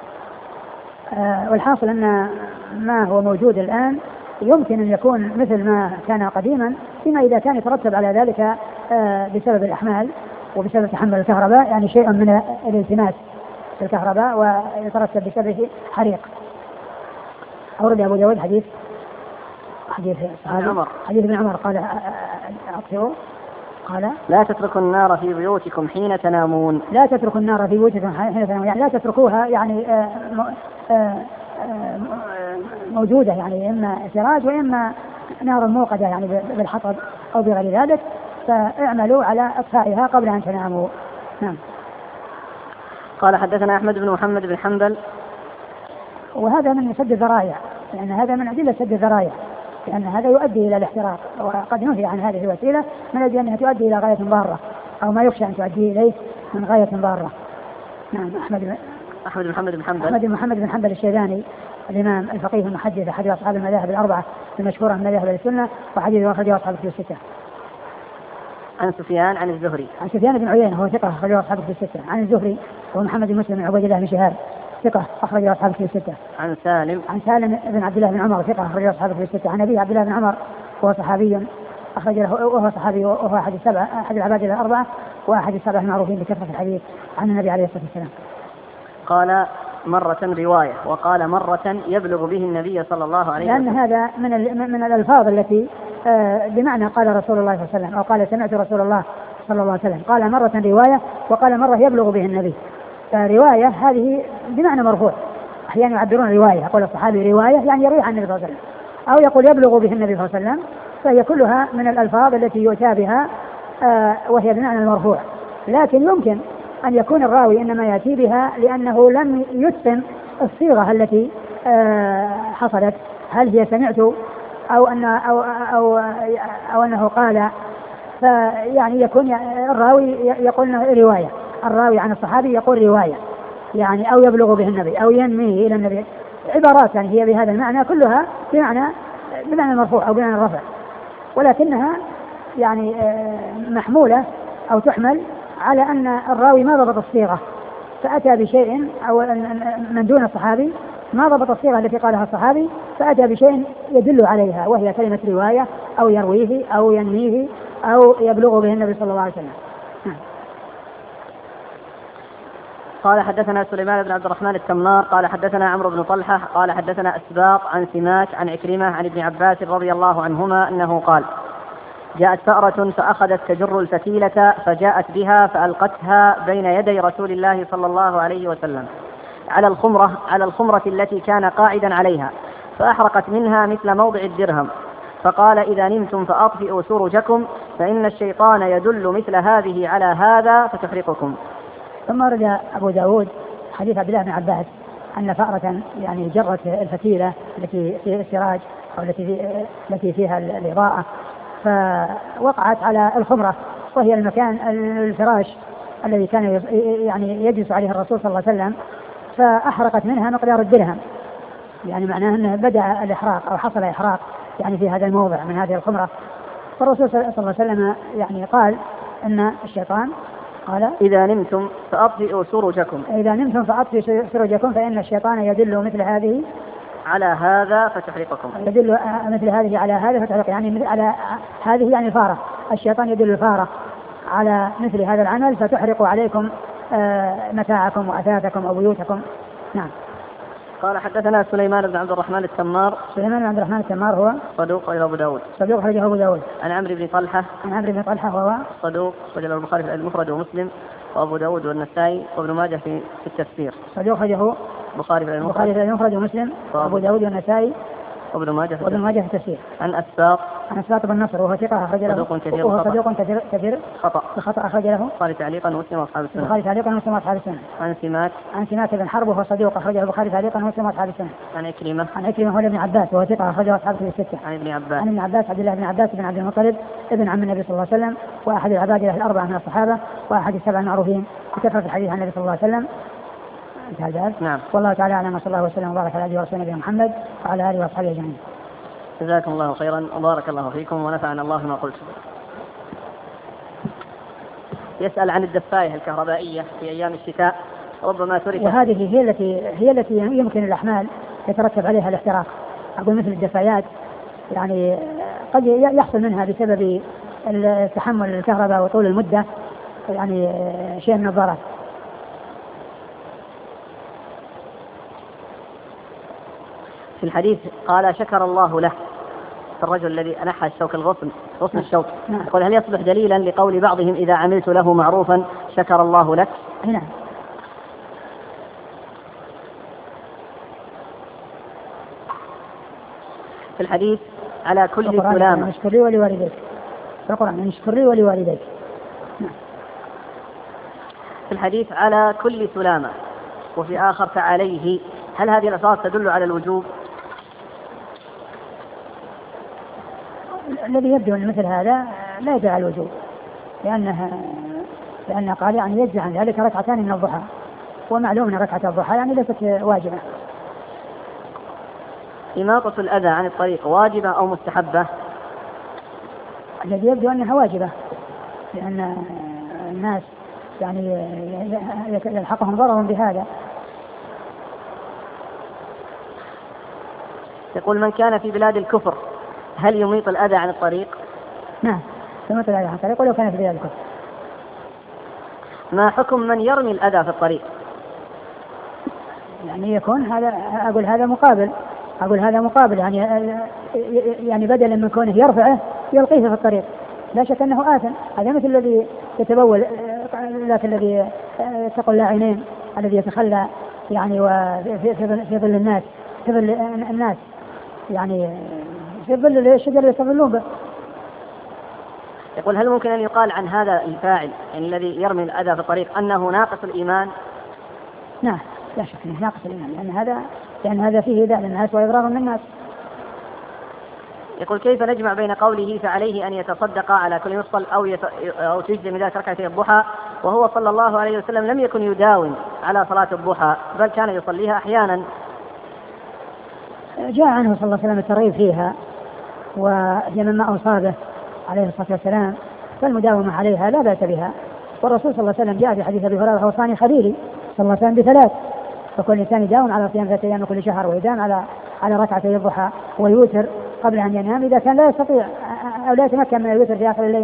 والحاصل أن ما هو موجود الآن يمكن أن يكون مثل ما كان قديما فيما إذا كان يترتب على ذلك بسبب الأحمال وبسبب تحمل الكهرباء يعني شيء من الالتماس في الكهرباء ويترتب بسببه حريق. أورد أبو داود حديث حديث عمر حديث ابن عمر قال أطفئوا قال لا تتركوا النار في بيوتكم حين تنامون. لا تتركوا النار في بيوتكم حين تنامون يعني لا تتركوها يعني موجودة يعني إما سراج وإما نار موقدة يعني بالحطب أو بغير ذلك فاعملوا على إطفائها قبل أن تناموا. نعم. قال حدثنا أحمد بن محمد بن حنبل وهذا من سد الذرائع لأن هذا من أدلة سد الذرائع لأن هذا يؤدي إلى الاحتراق وقد نهي عن هذه الوسيلة من أجل أنها تؤدي إلى غاية ضارة أو ما يخشى أن تؤدي إليه من غاية ضارة. نعم. أحمد أحمد بن محمد بن حنبل أحمد بن محمد بن حنبل الشيباني الإمام الفقيه المحدث أحد أصحاب المذاهب الأربعة المشهورة من مذاهب السنة وحديثه أخرجه أصحاب الكتب الستة. عن سفيان عن الزهري عن سفيان بن عيينة هو ثقة أخرجه أصحاب الكتب الستة. عن الزهري هو محمد بن مسلم بن عبيد الله بن شهاب ثقة أخرجه أصحاب الكتب الستة. عن سالم عن سالم بن عبد الله بن عمر ثقة أخرجه أصحاب الكتب الستة. عن أبي عبد الله بن عمر وهو صحابي أخرج له وهو صحابي وهو أحد السبعة أحد العباد الأربعة وأحد السبعة المعروفين بكثرة الحديث عن النبي عليه الصلاة والسلام. قال مرة رواية وقال مرة يبلغ به النبي صلى الله عليه وسلم لأن هذا من من الألفاظ التي بمعنى قال رسول الله صلى الله عليه وسلم أو قال سمعت رسول الله صلى الله عليه وسلم. قال مرة رواية وقال مرة يبلغ به النبي. فرواية هذه بمعنى مرفوع أحيانا يعبرون رواية يقول الصحابي رواية يعني يروي عن النبي صلى الله عليه وسلم أو يقول يبلغ به النبي صلى الله عليه وسلم، فهي كلها من الألفاظ التي يؤتى بها آه وهي بمعنى المرفوع. لكن يمكن أن يكون الراوي إنما يأتي بها لأنه لم يتقن الصيغة التي آه حصلت، هل هي سمعت أو أن أو أو أو أنه قال، فيعني يكون الراوي يقول رواية، الراوي عن الصحابي يقول رواية يعني أو يبلغ به النبي أو ينميه إلى النبي، عبارات يعني هي بهذا المعنى كلها بمعنى بمعنى المرفوع أو بمعنى الرفع، ولكنها يعني محمولة أو تحمل على أن الراوي ما ضبط الصيغة فأتى بشيء، أو من دون الصحابي ما ضبط الصيغة التي قالها الصحابي فأتى بشيء يدل عليها، وهي كلمة رواية أو يرويه أو ينميه أو يبلغ به النبي صلى الله عليه وسلم. قال حدثنا سليمان بن عبد الرحمن التمار قال حدثنا عمرو بن طلحة قال حدثنا أسباط عن سماك عن عكرمة عن ابن عباس رضي الله عنهما أنه قال: جاءت فأرة فأخذت تجر الفتيلة فجاءت بها فألقتها بين يدي رسول الله صلى الله عليه وسلم على الخمرة على الخمرة التي كان قاعدا عليها، فأحرقت منها مثل موضع الدرهم، فقال: إذا نمتم فأطفئوا سرجكم فإن الشيطان يدل مثل هذه على هذا فتحرقكم. ثم رجع أبو داود حديث عبد الله بن عباس أن فأرة يعني جرت الفتيلة التي في السراج أو التي في التي فيها الإضاءة، فوقعت على الخمرة وهي المكان الفراش الذي كان يعني يجلس عليه الرسول صلى الله عليه وسلم، فأحرقت منها مقدار الدرهم، يعني معناه أنه بدأ الإحراق أو حصل إحراق يعني في هذا الموضع من هذه الخمرة. فالرسول صلى الله عليه وسلم يعني قال أن الشيطان قال: إذا نمتم فأطفئوا سرجكم إذا نمتم فأطفئوا سرجكم فإن الشيطان يدل مثل هذه على هذا فتحرقكم. يدل مثل هذه على هذا فتحرق، يعني على هذه يعني الفارة، الشيطان يدل الفارة على مثل هذا العمل فتحرق عليكم متاعكم وأثاثكم أو بيوتكم. نعم. قال حدثنا سليمان بن عبد الرحمن التمار سليمان بن عبد الرحمن التمار هو صدوق إلى أبو داود صدوق خرجه أبو داود. عن عمرو بن طلحة عن عمرو بن طلحة هو صدوق خرجه البخاري في المفرد ومسلم وأبو داود والنسائي وابن ماجه في التفسير. صدوق خرجه البخاري في المفرد ومسلم وأبو داود والنسائي وابن ماجه وابن ماجه في التفسير. عن أسباط عن أسباط بن نصر وهو ثقة أخرج له صدوق كثير وهو صدوق كثير كثير خطأ خطأ أخرج له البخاري تعليقا ومسلم وأصحاب السنة. البخاري تعليقا ومسلم وأصحاب السنة. عن سماك عن سماك بن حرب وهو صدوق أخرجه البخاري تعليقا ومسلم وأصحاب السنة. عن عكرمة عن عكرمة هو ابن عباس وهو ثقة أخرجه أصحاب الستة. عن ابن عباس عن ابن عباس عبد الله بن عباس بن عبد المطلب ابن عم النبي صلى الله عليه وسلم وأحد العبادلة الأربعة من الصحابة وأحد السبع المعروفين بكثرة الحديث عن النبي صلى الله عليه وسلم. نعم. والله تعالى أعلم وصلى الله وسلم وبارك على عبده ورسوله نبينا محمد وعلى آله وأصحابه أجمعين. جزاكم الله خيرا وبارك الله فيكم ونفعنا الله ما قلتم. يسأل عن الدفاية الكهربائية في أيام الشتاء ربما تركت، وهذه هي التي هي التي يمكن الأحمال يترتب عليها الاحتراق. أقول مثل الدفايات يعني قد يحصل منها بسبب تحمل الكهرباء وطول المدة يعني شيء من الضرر. في الحديث قال: شكر الله له الرجل الذي أنحى الشوك الغصن غصن الشوك. يقول: هل يصبح دليلا لقول بعضهم إذا عملت له معروفا شكر الله لك؟ نعم. في الحديث على كل سلامة اشكر لي ولوالديك. القرآن اشكر لي ولوالديك. في الحديث على كل سلامة وفي آخر فعليه، هل هذه الألفاظ تدل على الوجوب؟ الذي يبدو أن مثل هذا لا يدعي على الوجوب، لأنها لأنه قال يعني يجزي عن ذلك ركعتان من الضحى، ومعلوم أن ركعة الضحى يعني ليست واجبة. إماطة الأذى عن الطريق واجبة أو مستحبة؟ الذي يبدو أنها واجبة، لأن الناس يعني يلحقهم ضرر بهذا. يقول: من كان في بلاد الكفر هل يميط الأذى عن الطريق؟ نعم يميط الأذى عن الطريق ولو كان في بلاد الكفر. ما حكم من يرمي الأذى في الطريق؟ يعني يكون هذا أقول هذا مقابل أقول هذا مقابل يعني يعني بدلا من كونه يرفعه يلقيه في الطريق، لا شك أنه آثم. هذا مثل الذي يتبول ذاك الذي يتقل اللاعنين الذي يتخلى يعني وفي في ظل الناس في ظل الناس يعني في ظل الشجر اللي يستظلون به. يقول هل ممكن أن يقال عن هذا الفاعل يعني الذي يرمي الأذى في الطريق أنه ناقص الإيمان؟ نعم لا شك أنه ناقص الإيمان، لأن هذا لأن هذا فيه إيذاء للناس وإضرار من الناس. يقول كيف نجمع بين قوله فعليه أن يتصدق على كل مفصل أو, يت... أو تجزي من ذلك ركعتي الضحى، وهو صلى الله عليه وسلم لم يكن يداوم على صلاة الضحى بل كان يصليها أحيانا. جاء عنه صلى الله عليه وسلم الترغيب فيها، وهي مما أوصى به عليه الصلاة والسلام، فالمداومة عليها لا بأس بها. والرسول صلى الله عليه وسلم جاء في حديث أبي هريرة أوصاني خليلي صلى الله عليه وسلم بثلاث، فكل إنسان يداوم على صيام ثلاثة أيام كل شهر، ويداوم على على ركعتي الضحى ويوتر قبل أن ينام إذا كان لا يستطيع أو لا يتمكن من الوتر في آخر الليل.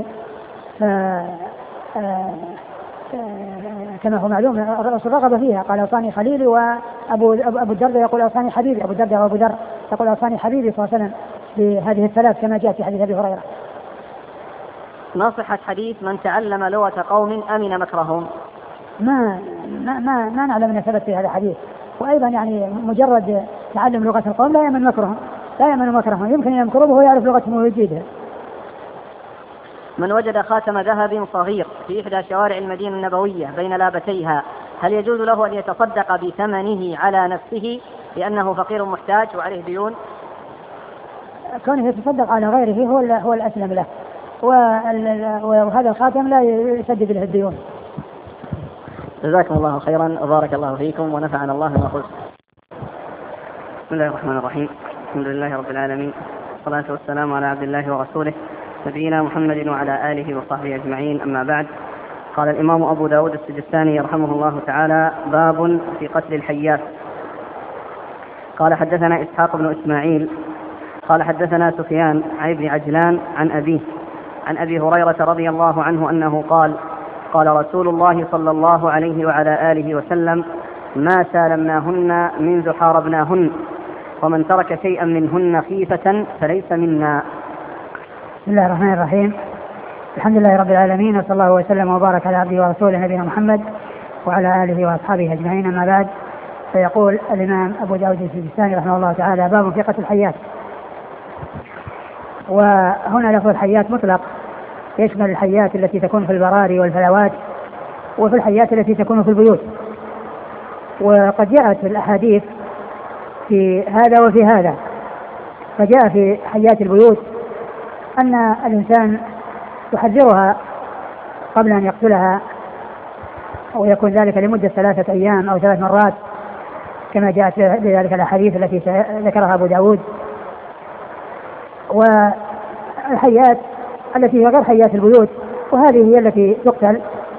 كما هو معلوم الرسول رغب فيها، قال أوصاني خليلي، وأبو أبو الدرداء يقول أوصاني حبيبي، أبو الدرداء وأبو ذر يقول أوصاني حبيبي صلى الله عليه وسلم بهذه الثلاث كما جاء في حديث أبي هريرة. ما صحة حديث من تعلم لغة قوم أمن مكرهم؟ ما ما ما, ما نعلم أن ثبت في هذا الحديث. وأيضا يعني مجرد تعلم لغة القوم لا يمن مكرهم، لا يمن مكرهم، يمكن أن يمكرهم وهو يعرف لغتهم ويجيدها. من وجد خاتم ذهب صغير في إحدى شوارع المدينة النبوية بين لابتيها هل يجوز له أن يتصدق بثمنه على نفسه لأنه فقير محتاج وعليه ديون؟ كونه يتصدق على غيره هو هو الأسلم له، وهذا الخاتم لا يسدد له الديون. جزاكم الله خيرا وبارك الله فيكم ونفعنا الله ما قلت. بسم الله الرحمن الرحيم، الحمد لله رب العالمين، والصلاة والسلام على عبد الله ورسوله نبينا محمد وعلى آله وصحبه أجمعين، أما بعد. قال الإمام أبو داود السجستاني رحمه الله تعالى: باب في قتل الحيات. قال حدثنا إسحاق بن إسماعيل قال حدثنا سفيان عن ابن عجلان عن أبيه عن أبي هريرة رضي الله عنه أنه قال: قال رسول الله صلى الله عليه وعلى آله وسلم: ما سالمناهن منذ حاربناهن، ومن ترك شيئا منهن خيفة فليس منا. بسم الله الرحمن الرحيم، الحمد لله رب العالمين، وصلى الله وسلم وبارك على عبده ورسوله نبينا محمد وعلى آله وأصحابه أجمعين، أما بعد. فيقول الإمام أبو داود السجستاني رحمه الله تعالى: باب في قتل الحيات. وهنا لفظ الحيات مطلق، يشمل الحيات التي تكون في البراري والفلوات، وفي الحيات التي تكون في البيوت. وقد جاءت الأحاديث في هذا وفي هذا، فجاء في حيات البيوت أن الإنسان يحذرها قبل أن يقتلها، ويكون ذلك لمدة ثلاثة أيام أو ثلاث مرات كما جاءت بذلك الأحاديث التي ذكرها أبو داود. والحيات التي هي غير حيات البيوت، وهذه هي التي تقتل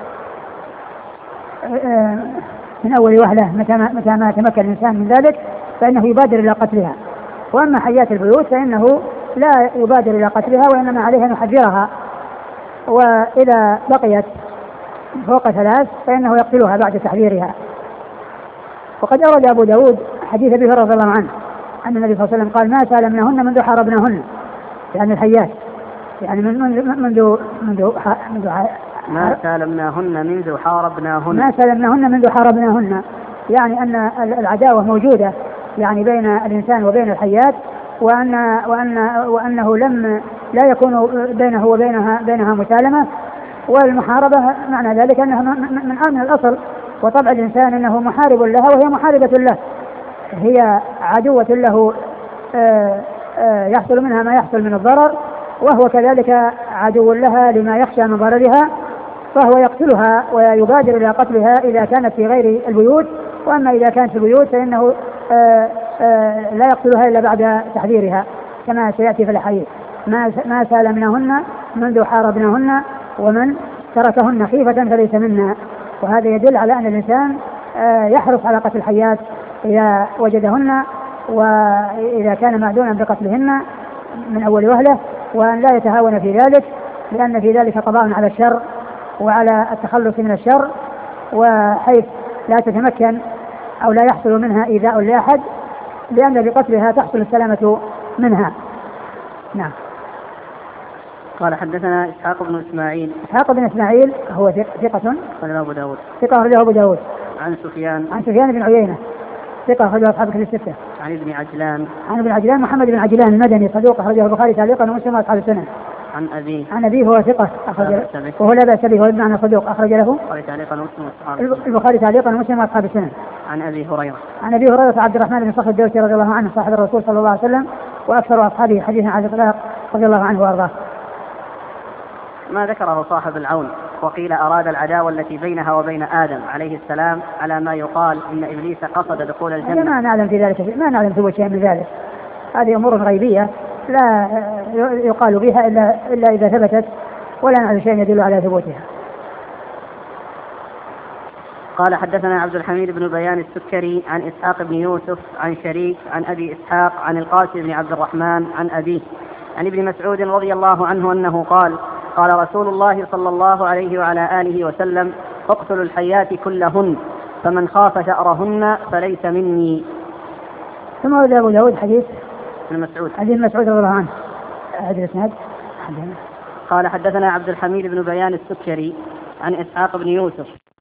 من أول وهلة متى ما تمكن الإنسان من ذلك فإنه يبادر إلى قتلها. وأما حيات البيوت فإنه لا يبادر إلى قتلها، وإنما عليها نحذرها، وإذا بقيت فوق ثلاث فإنه يقتلها بعد تحذيرها. وقد أورد أبو داود حديث أبي هريرة رضي الله عنه أن النبي صلى الله عليه وسلم قال: ما سالمناهن منذ حاربناهن، يعني الحيات، يعني من منذ منذ منذ, منذ ما سالمناهن منذ حاربناهن ما سالمناهن منذ حاربناهن، يعني أن العداوة موجودة يعني بين الإنسان وبين الحيات، وأن وأن وأنه لم لا يكون بينه وبينها بينها مسالمة. والمحاربة معنى ذلك أنها من من الأصل وطبع الإنسان أنه محارب لها وهي محاربة له، هي عدوة له يحصل منها ما يحصل من الضرر، وهو كذلك عدو لها لما يخشى من ضررها، فهو يقتلها ويبادر إلى قتلها إذا كانت في غير البيوت. وأما إذا كانت في البيوت فإنه آآ آآ لا يقتلها إلا بعد تحذيرها كما سيأتي في الحديث: ما ما سالمناهن منذ حاربناهن، ومن تركهن خيفة فليس منا. وهذا يدل على أن الإنسان يحرص على قتل الحيات إذا وجدهن، وإذا كان معدونا بقتلهن من أول وهلة، وأن لا يتهاون في ذلك، لأن في ذلك قضاء على الشر وعلى التخلص من الشر، وحيث لا تتمكن أو لا يحصل منها إيذاء لأحد، لأن بقتلها تحصل السلامة منها. نعم. قال حدثنا إسحاق بن إسماعيل إسحاق بن إسماعيل هو ثقة قال أبو داود ثقة أخرجه أبو داود عن سفيان عن سفيان بن عيينة ثقة أخرجه أصحاب الكتب الستة عن ابن عجلان عن ابن عجلان محمد بن عجلان المدني صدوق أخرجه البخاري تعليقا ومسلم وأصحاب السنن. عن أبيه عن أبيه هو ثقة أخرج وهو لا بأس به، هو بمعنى صدوق أخرج له البخاري تعليقا ومسلم وأصحاب السنن. عن أبي هريرة عن أبي هريرة عبد الرحمن بن صخر الدوسي رضي الله عنه صاحب الرسول صلى الله عليه وسلم وأكثر أصحابه حديثا على الإطلاق رضي الله عنه وأرضاه. ما ذكره صاحب العون وقيل أراد العداوة التي بينها وبين آدم عليه السلام على ما يقال إن إبليس قصد دخول الجنة. ما نعلم في ذلك، ما نعلم ثبوت شيء من ذلك، هذه أمور غيبية لا يقال بها إلا, إلا إذا ثبتت، ولا نعلم شيء يدل على ثبوتها. قال حدثنا عبد الحميد بن بيان السكري عن إسحاق بن يوسف عن شريك عن أبي إسحاق عن القاسم بن عبد الرحمن عن أبيه عن ابن مسعود رضي الله عنه أنه قال قال رسول الله صلى الله عليه وعلى آله وسلم اقتلوا الحيات كلهن فمن خاف شأرهن فليس مني. ثم ورد أبو داود حديث ابن مسعود حديث مسعود رضي الله عنه. الإسناد قال حدثنا عبد الحميد بن بيان السكري عن إسحاق بن يوسف